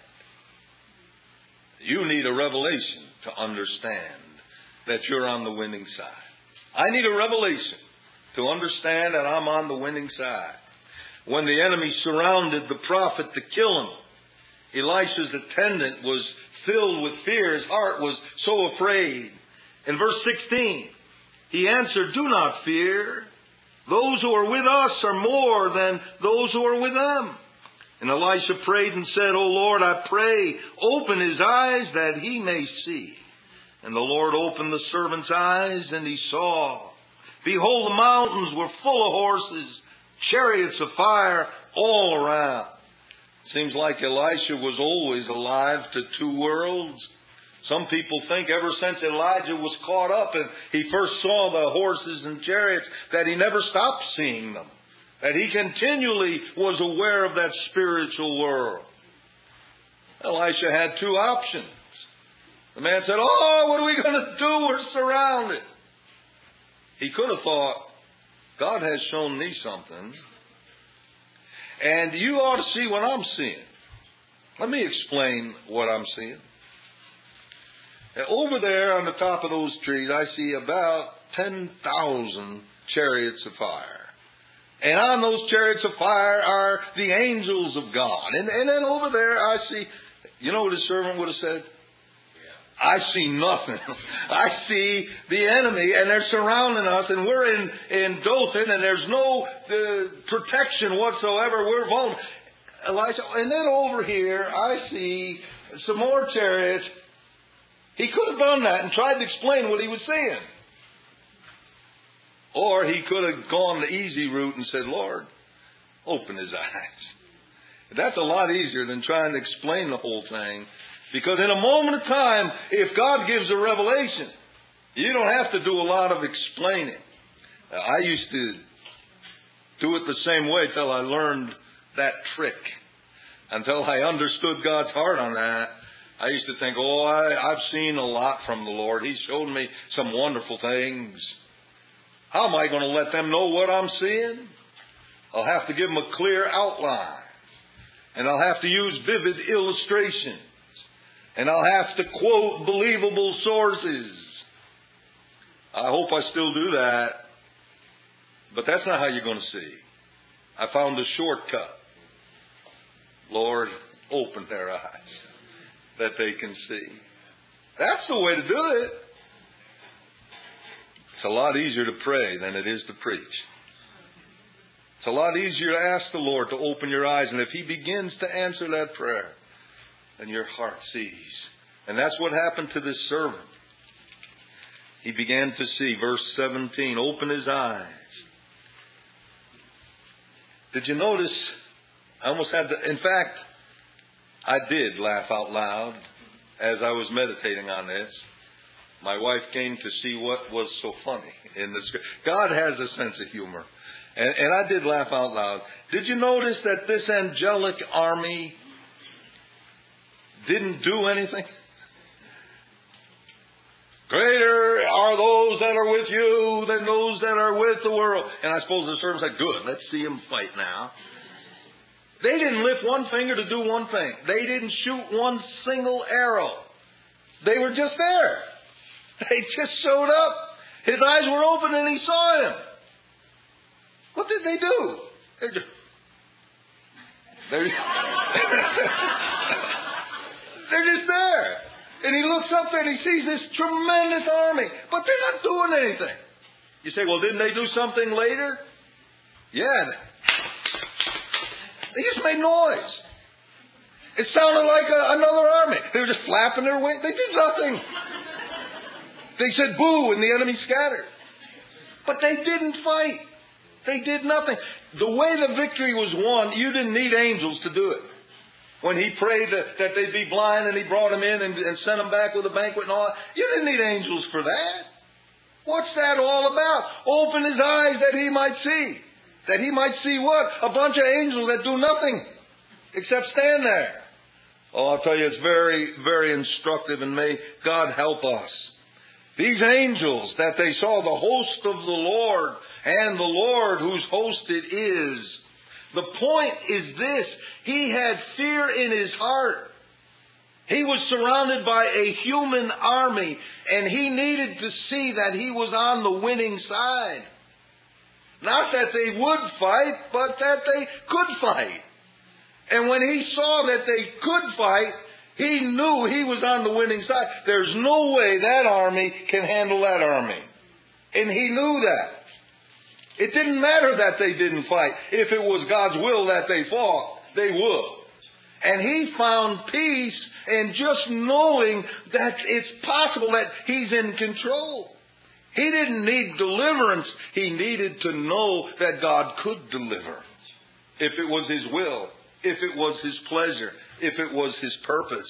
You need a revelation to understand that you're on the winning side. I need a revelation to understand that I'm on the winning side. When the enemy surrounded the prophet to kill him, Elisha's attendant was filled with fear. His heart was so afraid. In verse 16, he answered, do not fear. Those who are with us are more than those who are with them. And Elisha prayed and said, O Lord, I pray, open his eyes that he may see. And the Lord opened the servant's eyes, and he saw. Behold, the mountains were full of horses, chariots of fire all around. Seems like Elisha was always alive to two worlds. Some people think ever since Elijah was caught up and he first saw the horses and chariots that he never stopped seeing them. That he continually was aware of that spiritual world. Elisha had two options. The man said, oh, what are we going to do? We're surrounded. He could have thought, God has shown me something. And you ought to see what I'm seeing. Let me explain what I'm seeing. Over there on the top of those trees, I see about 10,000 chariots of fire. And on those chariots of fire are the angels of God. And then over there I see, you know what his servant would have said? I see nothing. I see the enemy, and they're surrounding us, and we're in Dothan, and there's no protection whatsoever. We're vulnerable. Elijah, and then over here, I see some more chariots. He could have done that and tried to explain what he was seeing. Or he could have gone the easy route and said, Lord, open his eyes. That's a lot easier than trying to explain the whole thing. Because in a moment of time, if God gives a revelation, you don't have to do a lot of explaining. I used to do it the same way till I learned that trick. Until I understood God's heart on that, I used to think, I've seen a lot from the Lord. He's shown me some wonderful things. How am I going to let them know what I'm seeing? I'll have to give them a clear outline. And I'll have to use vivid illustrations. And I'll have to quote believable sources. I hope I still do that. But that's not how you're going to see. I found a shortcut. Lord, open their eyes that they can see. That's the way to do it. It's a lot easier to pray than it is to preach. It's a lot easier to ask the Lord to open your eyes. And if He begins to answer that prayer, then your heart sees. And that's what happened to this servant. He began to see. Verse 17, open his eyes. Did you notice? I almost had to, in fact, I did laugh out loud as I was meditating on this. My wife came to see what was so funny in the scripture. God has a sense of humor. And I did laugh out loud. Did you notice that this angelic army didn't do anything? Greater are those that are with you than those that are with the world. And I suppose the servant said, good, let's see them fight now. They didn't lift one finger to do one thing. They didn't shoot one single arrow. They were just there. They just showed up. His eyes were open and he saw him. What did they do? They're just there. And he looks up and he sees this tremendous army. But they're not doing anything. You say, well, didn't they do something later? Yeah. They just made noise. It sounded like another army. They were just flapping their wings. They did nothing. They said boo and the enemy scattered. But they didn't fight. They did nothing. The way the victory was won, you didn't need angels to do it. When he prayed that they'd be blind and he brought them in and sent them back with a banquet and all that, you didn't need angels for that. What's that all about? Open his eyes that he might see. That he might see what? A bunch of angels that do nothing except stand there. Oh, I'll tell you, it's very, very instructive, and may God help us. These angels that they saw, the host of the Lord, and the Lord whose host it is. The point is this. He had fear in his heart. He was surrounded by a human army, and he needed to see that he was on the winning side. Not that they would fight, but that they could fight. And when he saw that they could fight, he knew he was on the winning side. There's no way that army can handle that army. And he knew that. It didn't matter that they didn't fight. If it was God's will that they fought, they would. And he found peace in just knowing that it's possible that he's in control. He didn't need deliverance. He needed to know that God could deliver. If it was his will, if it was his pleasure, if it was his purpose.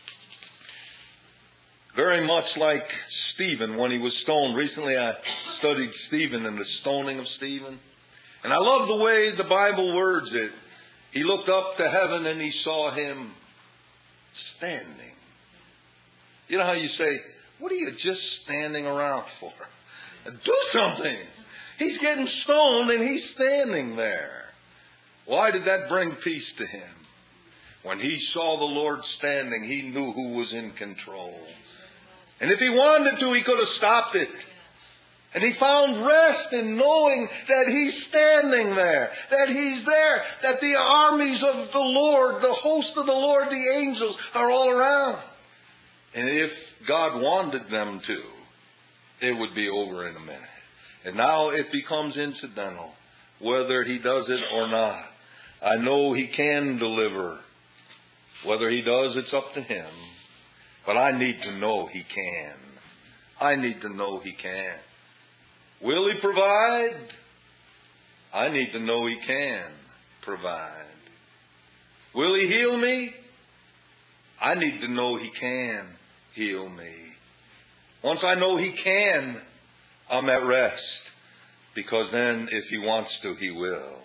Very much like Stephen when he was stoned. Recently I studied Stephen and the stoning of Stephen. And I love the way the Bible words it. He looked up to heaven and he saw him standing. You know how you say, what are you just standing around for? Do something. He's getting stoned and he's standing there. Why did that bring peace to him? When he saw the Lord standing, he knew who was in control. And if he wanted to, he could have stopped it. And he found rest in knowing that he's standing there, that he's there, that the armies of the Lord, the host of the Lord, the angels, are all around. And if God wanted them to, it would be over in a minute. And now it becomes incidental, whether he does it or not. I know he can deliver. Whether he does, it's up to him. But I need to know he can. I need to know he can. Will he provide? I need to know he can provide. Will he heal me? I need to know he can heal me. Once I know he can, I'm at rest. Because then, if he wants to, he will.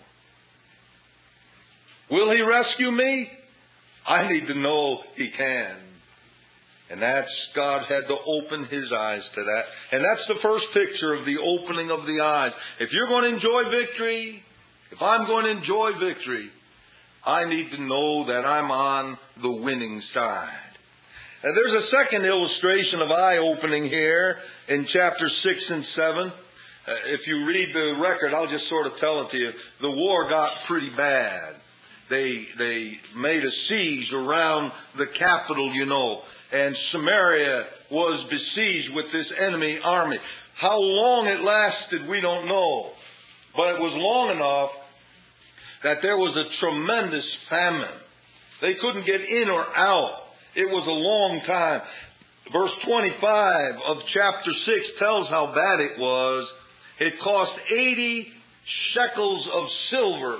Will he rescue me? I need to know he can. And God had to open his eyes to that. And that's the first picture of the opening of the eyes. If you're going to enjoy victory, if I'm going to enjoy victory, I need to know that I'm on the winning side. And there's a second illustration of eye-opening here in chapter 6 and 7. If you read the record, I'll just sort of tell it to you. The war got pretty bad. They made a siege around the capital, and Samaria was besieged with this enemy army. How long it lasted, we don't know. But it was long enough that there was a tremendous famine. They couldn't get in or out. It was a long time. Verse 25 of chapter 6 tells how bad it was. It cost 80 shekels of silver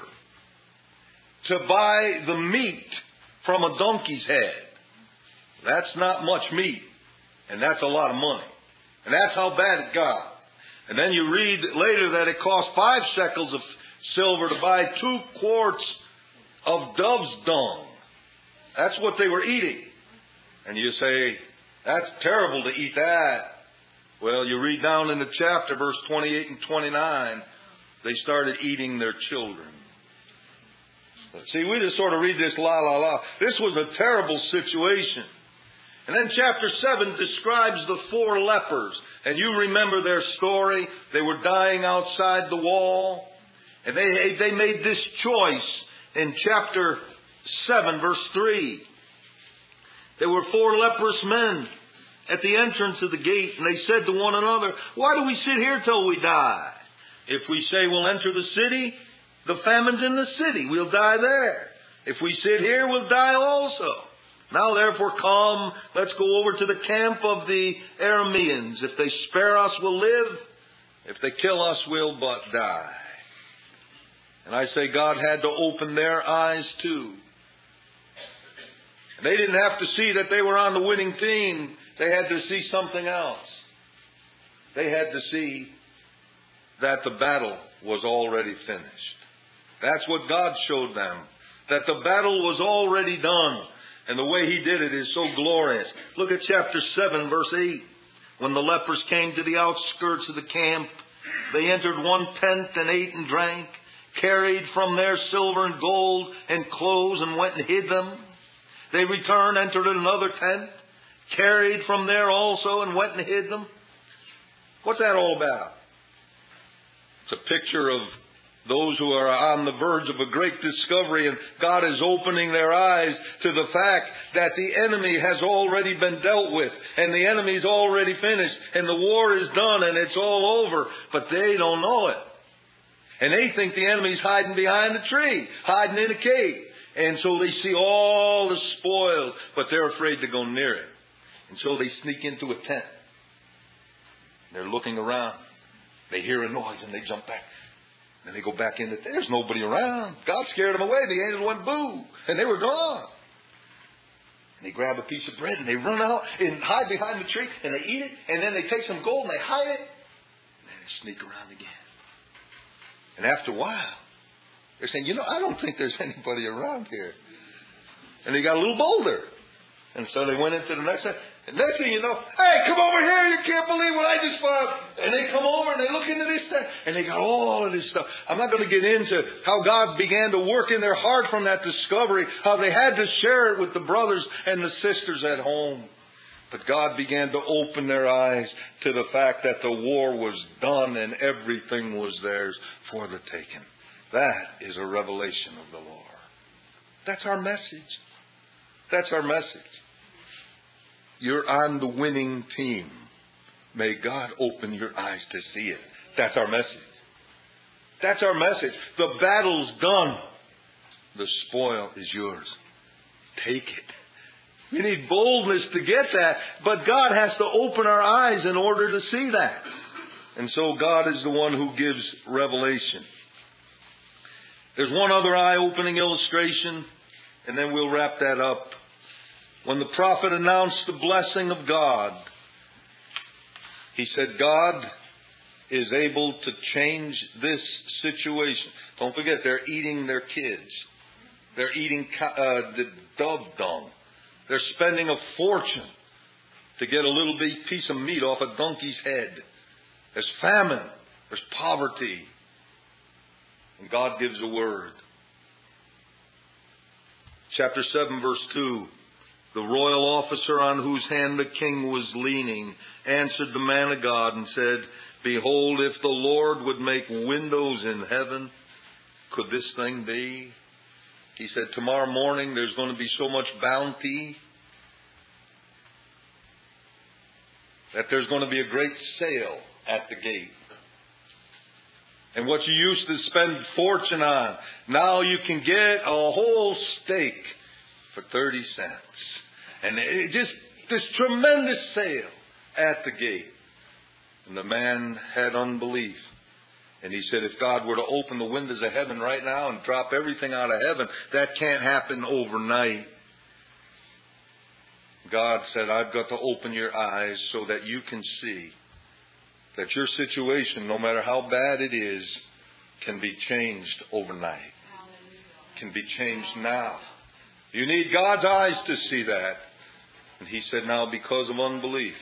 to buy the meat from a donkey's head. That's not much meat, and that's a lot of money. And that's how bad it got. And then you read later that it cost 5 shekels of silver to buy 2 quarts of dove's dung. That's what they were eating. And you say, that's terrible to eat that. Well, you read down in the chapter, verse 28 and 29, they started eating their children. See, we just sort of read this la la la. This was a terrible situation. And then chapter 7 describes the 4 lepers. And you remember their story. They were dying outside the wall. And they made this choice in chapter 7, verse 3. There were 4 leprous men at the entrance of the gate. And they said to one another, why do we sit here till we die? If we say we'll enter the city, the famine's in the city. We'll die there. If we sit here, we'll die also. Now therefore come, let's go over to the camp of the Arameans. If they spare us, we'll live. If they kill us, we'll but die. And I say God had to open their eyes too. They didn't have to see that they were on the winning team. They had to see something else. They had to see that the battle was already finished. That's what God showed them. That the battle was already done. And the way He did it is so glorious. Look at chapter 7, verse 8. When the lepers came to the outskirts of the camp, they entered one tent and ate and drank, carried from there silver and gold and clothes and went and hid them. They returned, entered another tent, carried from there also and went and hid them. What's that all about? It's a picture of those who are on the verge of a great discovery, and God is opening their eyes to the fact that the enemy has already been dealt with, and the enemy's already finished, and the war is done, and it's all over, but they don't know it. And they think the enemy's hiding behind a tree, hiding in a cave. And so they see all the spoils, but they're afraid to go near it. And so they sneak into a tent. They're looking around. They hear a noise and they jump back. And they go back in. There's nobody around. God scared them away. The angels went boo. And they were gone. And they grab a piece of bread and they run out and hide behind the tree. And they eat it. And then they take some gold and they hide it. And then they sneak around again. And after a while, they're saying, I don't think there's anybody around here. And they got a little bolder. And so they went into the next one. And next thing you know, hey, come over here. You can't believe what I just found. And they come over and they look into this stuff. And they got all of this stuff. I'm not going to get into how God began to work in their heart from that discovery. How they had to share it with the brothers and the sisters at home. But God began to open their eyes to the fact that the war was done and everything was theirs for the taking. That is a revelation of the Lord. That's our message. That's our message. You're on the winning team. May God open your eyes to see it. That's our message. That's our message. The battle's done. The spoil is yours. Take it. We need boldness to get that, but God has to open our eyes in order to see that. And so God is the one who gives revelation. There's one other eye-opening illustration, and then we'll wrap that up. When the prophet announced the blessing of God, he said, God is able to change this situation. Don't forget, they're eating their kids. They're eating the dove dung. They're spending a fortune to get a little piece of meat off a donkey's head. There's famine. There's poverty. And God gives a word. Chapter 7, verse 2. The royal officer on whose hand the king was leaning answered the man of God and said, Behold, if the Lord would make windows in heaven, could this thing be? He said, tomorrow morning there's going to be so much bounty that there's going to be a great sale at the gate. And what you used to spend fortune on, now you can get a whole steak for 30 cents. And just this tremendous sale at the gate. And the man had unbelief. And he said, if God were to open the windows of heaven right now and drop everything out of heaven, that can't happen overnight. God said, I've got to open your eyes so that you can see that your situation, no matter how bad it is, can be changed overnight. Can be changed now. You need God's eyes to see that. And he said, now because of unbelief,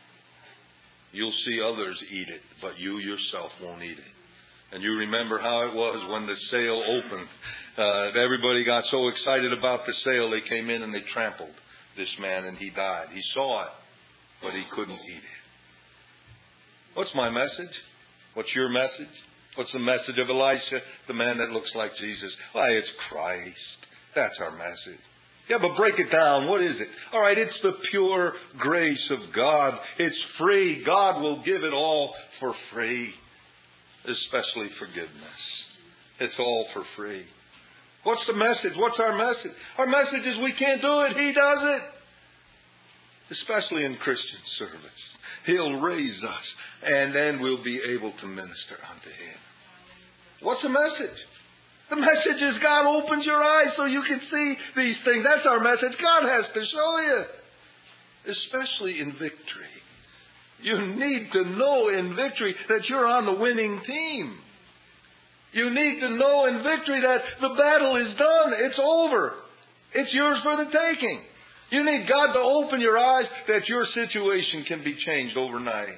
you'll see others eat it, but you yourself won't eat it. And you remember how it was when the sale opened. Everybody got so excited about the sale, they came in and they trampled this man and he died. He saw it, but he couldn't eat it. What's my message? What's your message? What's the message of Elisha, the man that looks like Jesus? Why, it's Christ. That's our message. Yeah, but break it down. What is it? All right, it's the pure grace of God. It's free. God will give it all for free, especially forgiveness. It's all for free. What's the message? What's our message? Our message is we can't do it. He does it. Especially in Christian service. He'll raise us, and then we'll be able to minister unto Him. What's the message? The message is God opens your eyes so you can see these things. That's our message. God has to show you. Especially in victory. You need to know in victory that you're on the winning team. You need to know in victory that the battle is done. It's over. It's yours for the taking. You need God to open your eyes that your situation can be changed overnight.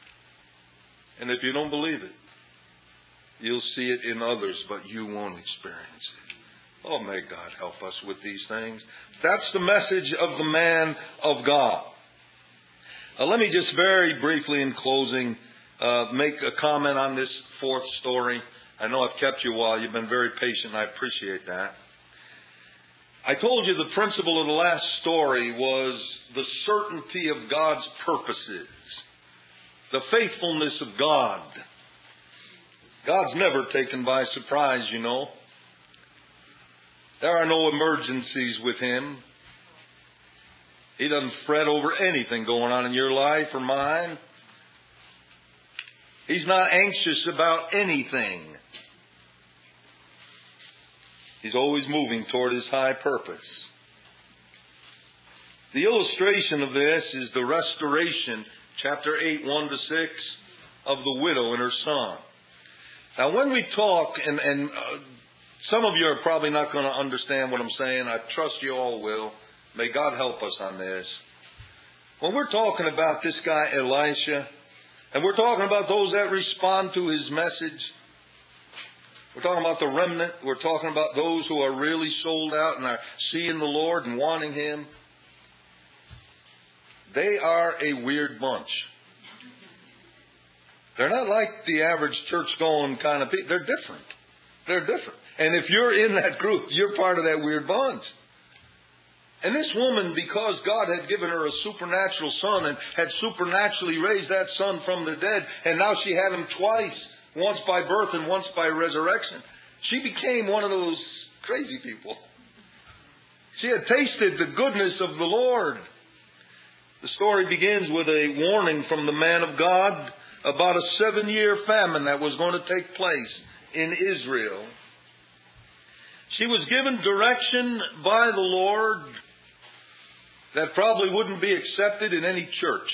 And if you don't believe it, you'll see it in others, but you won't experience it. Oh, may God help us with these things. That's the message of the man of God. Let me just very briefly in closing make a comment on this fourth story. I know I've kept you a while. You've been very patient. I appreciate that. I told you the principle of the last story was the certainty of God's purposes. The faithfulness of God. God's never taken by surprise, you know. There are no emergencies with Him. He doesn't fret over anything going on in your life or mine. He's not anxious about anything. He's always moving toward His high purpose. The illustration of this is the restoration, chapter 8, 1 to 6, of the widow and her son. Now when we talk, and some of you are probably not going to understand what I'm saying. I trust you all will. May God help us on this. When we're talking about this guy Elisha, and we're talking about those that respond to his message, we're talking about the remnant, we're talking about those who are really sold out and are seeing the Lord and wanting Him, they are a weird bunch. They're not like the average church-going kind of people. They're different. They're different. And if you're in that group, you're part of that weird bunch. And this woman, because God had given her a supernatural son and had supernaturally raised that son from the dead, and now she had him twice, once by birth and once by resurrection, she became one of those crazy people. She had tasted the goodness of the Lord. The story begins with a warning from the man of God about a 7-year famine that was going to take place in Israel. She was given direction by the Lord that probably wouldn't be accepted in any church.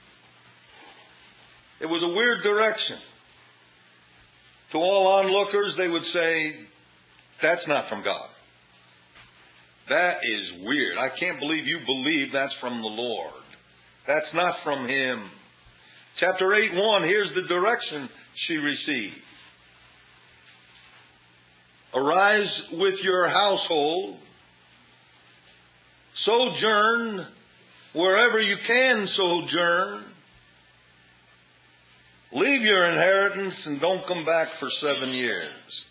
It was a weird direction. To all onlookers, they would say, that's not from God. That is weird. I can't believe you believe that's from the Lord. That's not from Him. Chapter 8:1, here's the direction she received. Arise with your household, sojourn wherever you can sojourn, leave your inheritance and don't come back for 7 years.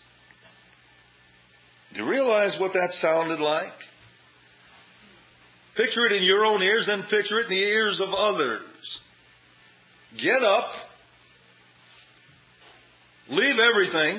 Do you realize what that sounded like? Picture it in your own ears, then picture it in the ears of others. Get up, leave everything,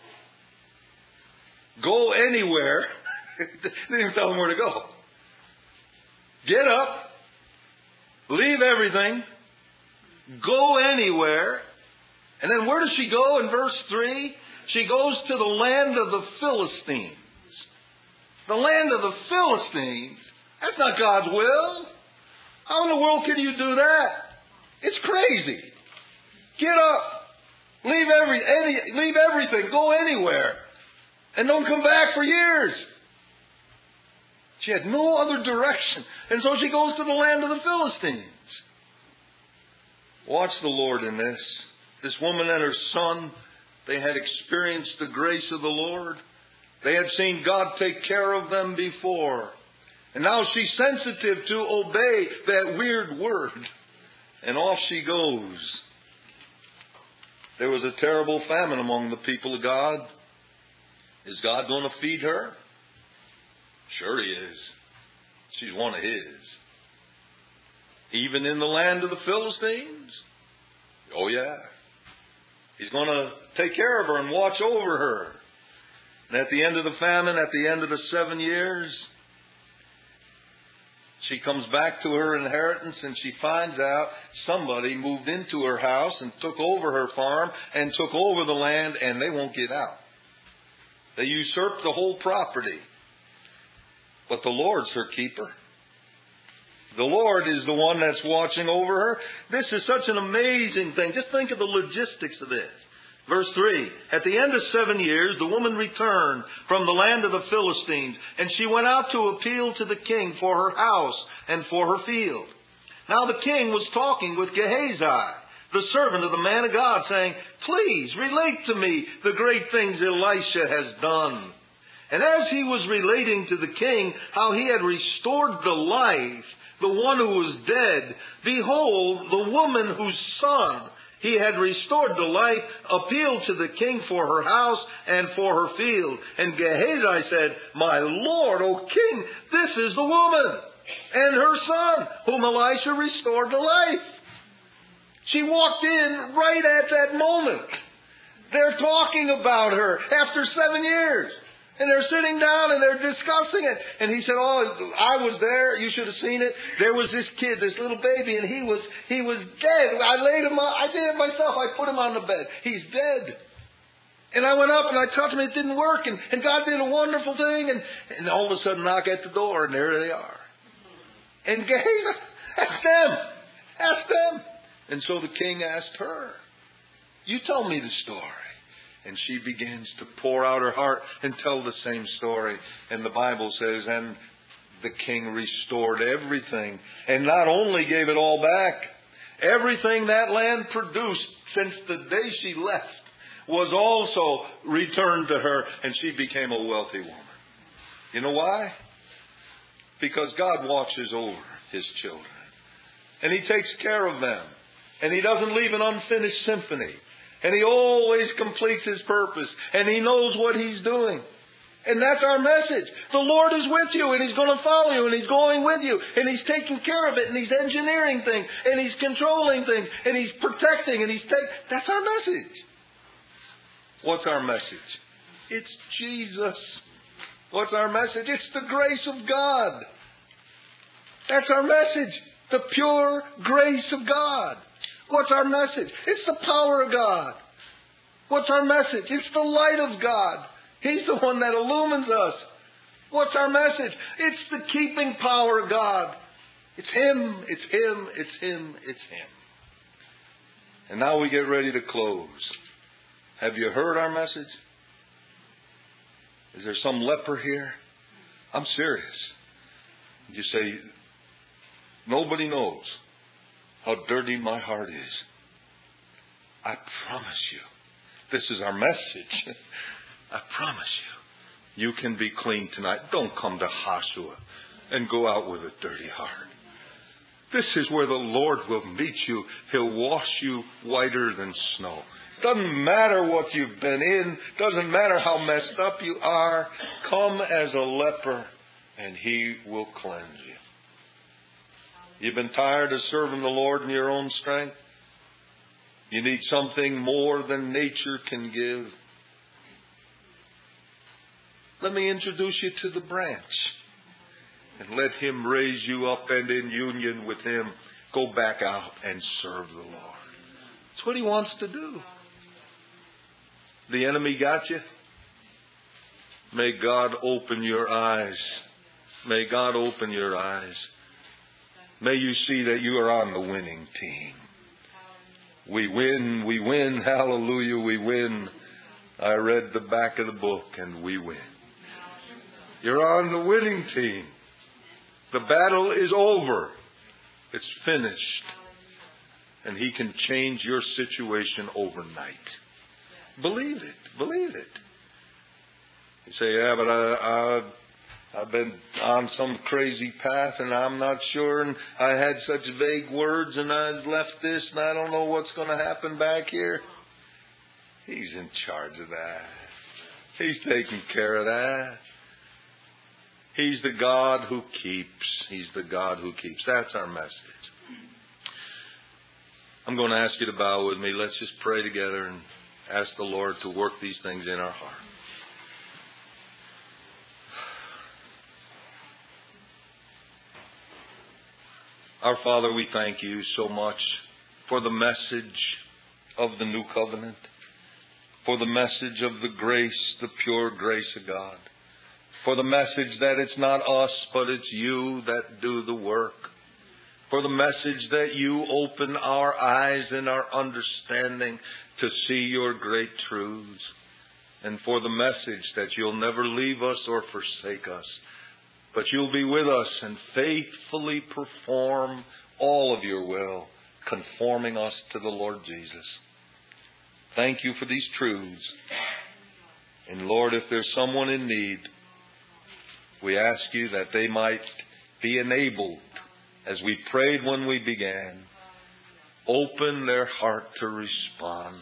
go anywhere. Didn't even tell them where to go. Get up, leave everything, go anywhere. And then where does she go in verse 3? She goes to the land of the Philistines. The land of the Philistines? That's not God's will. How in the world can you do that? It's crazy. Get up, leave everything, go anywhere, and don't come back for years. She had no other direction. And so she goes to the land of the Philistines. Watch the Lord in this. This woman and her son, they had experienced the grace of the Lord. They had seen God take care of them before. And now she's sensitive to obey that weird word. And off she goes. There was a terrible famine among the people of God. Is God going to feed her? Sure He is. She's one of His. Even in the land of the Philistines? Oh yeah. He's going to take care of her and watch over her. And at the end of the famine, at the end of the 7 years, she comes back to her inheritance and she finds out somebody moved into her house and took over her farm and took over the land, and they won't get out. They usurped the whole property. But the Lord's her keeper. The Lord is the one that's watching over her. This is such an amazing thing. Just think of the logistics of this. Verse 3, at the end of 7 years, the woman returned from the land of the Philistines, and she went out to appeal to the king for her house and for her field. Now the king was talking with Gehazi, the servant of the man of God, saying, please relate to me the great things Elisha has done. And as he was relating to the king how he had restored the life, the one who was dead, behold, the woman whose son he had restored to life appealed to the king for her house and for her field. And Gehazi said, my lord, O king, this is the woman and her son whom Elisha restored to life. She walked in right at that moment. They're talking about her after 7 years. And they're sitting down and they're discussing it. And he said, oh, I was there. You should have seen it. There was this kid, this little baby, and he was dead. I laid him on. I did it myself. I put him on the bed. He's dead. And I went up and I touched him. It didn't work. And God did a wonderful thing. And all of a sudden, knock at the door, and there they are. And Gehazi, ask them. Ask them. And so the king asked her, you tell me the story. And she begins to pour out her heart and tell the same story. And the Bible says, and the king restored everything, and not only gave it all back, everything that land produced since the day she left was also returned to her, and she became a wealthy woman. You know why? Because God watches over His children, and He takes care of them, and He doesn't leave an unfinished symphony, and He always completes His purpose, and He knows what He's doing. And that's our message. The Lord is with you, and He's going to follow you, and He's going with you, and He's taking care of it, and He's engineering things, and He's controlling things, and He's protecting, and that's our message. What's our message? It's Jesus. What's our message? It's the grace of God. That's our message. The pure grace of God. What's our message? It's the power of God. What's our message? It's the light of God. He's the one that illumines us. What's our message? It's the keeping power of God. It's Him, it's Him, it's Him, it's Him. And now we get ready to close. Have you heard our message? Is there some leper here? I'm serious. You say, nobody knows how dirty my heart is. I promise you, this is our message. I promise you, you can be clean tonight. Don't come to Joshua and go out with a dirty heart. This is where the Lord will meet you. He'll wash you whiter than snow. Doesn't matter what you've been in. Doesn't matter how messed up you are. Come as a leper and He will cleanse you. You've been tired of serving the Lord in your own strength? You need something more than nature can give? Let me introduce you to the branch. And let Him raise you up, and in union with Him, go back out and serve the Lord. That's what He wants to do. The enemy got you? May God open your eyes. May God open your eyes. May you see that you are on the winning team. We win, hallelujah, we win. I read the back of the book and we win. You're on the winning team. The battle is over. It's finished. And He can change your situation overnight. Believe it. Believe it. You say, yeah, but I've been on some crazy path and I'm not sure, and I had such vague words and I've left this and I don't know what's going to happen back here. He's in charge of that. He's taking care of that. He's the God who keeps. He's the God who keeps. That's our message. I'm going to ask you to bow with me. Let's just pray together and ask the Lord to work these things in our heart. Our Father, we thank You so much for the message of the new covenant, for the message of the grace, the pure grace of God, for the message that it's not us, but it's You that do the work, for the message that You open our eyes and our understanding to see Your great truths, and for the message that You'll never leave us or forsake us, but You'll be with us and faithfully perform all of Your will, conforming us to the Lord Jesus. Thank You for these truths. And Lord, if there's someone in need, we ask You that they might be enabled, as we prayed when we began, open their heart to respond.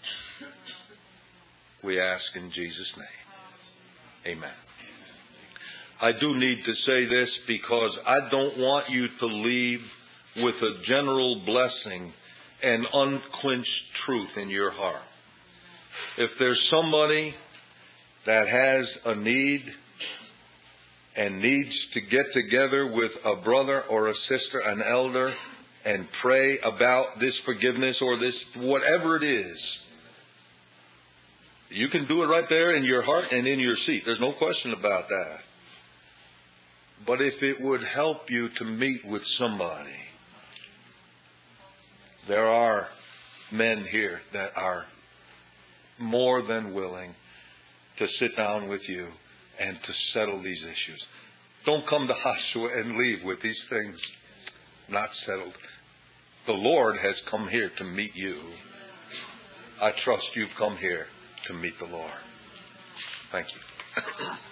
We ask in Jesus' name. Amen. I do need to say this because I don't want you to leave with a general blessing and unquenched truth in your heart. If there's somebody that has a need and needs to get together with a brother or a sister, an elder, and pray about this forgiveness or this, whatever it is, you can do it right there in your heart and in your seat. There's no question about that. But if it would help you to meet with somebody, there are men here that are more than willing to sit down with you and to settle these issues. Don't come to Joshua and leave with these things not settled. The Lord has come here to meet you. I trust you've come here to meet the Lord. Thank you.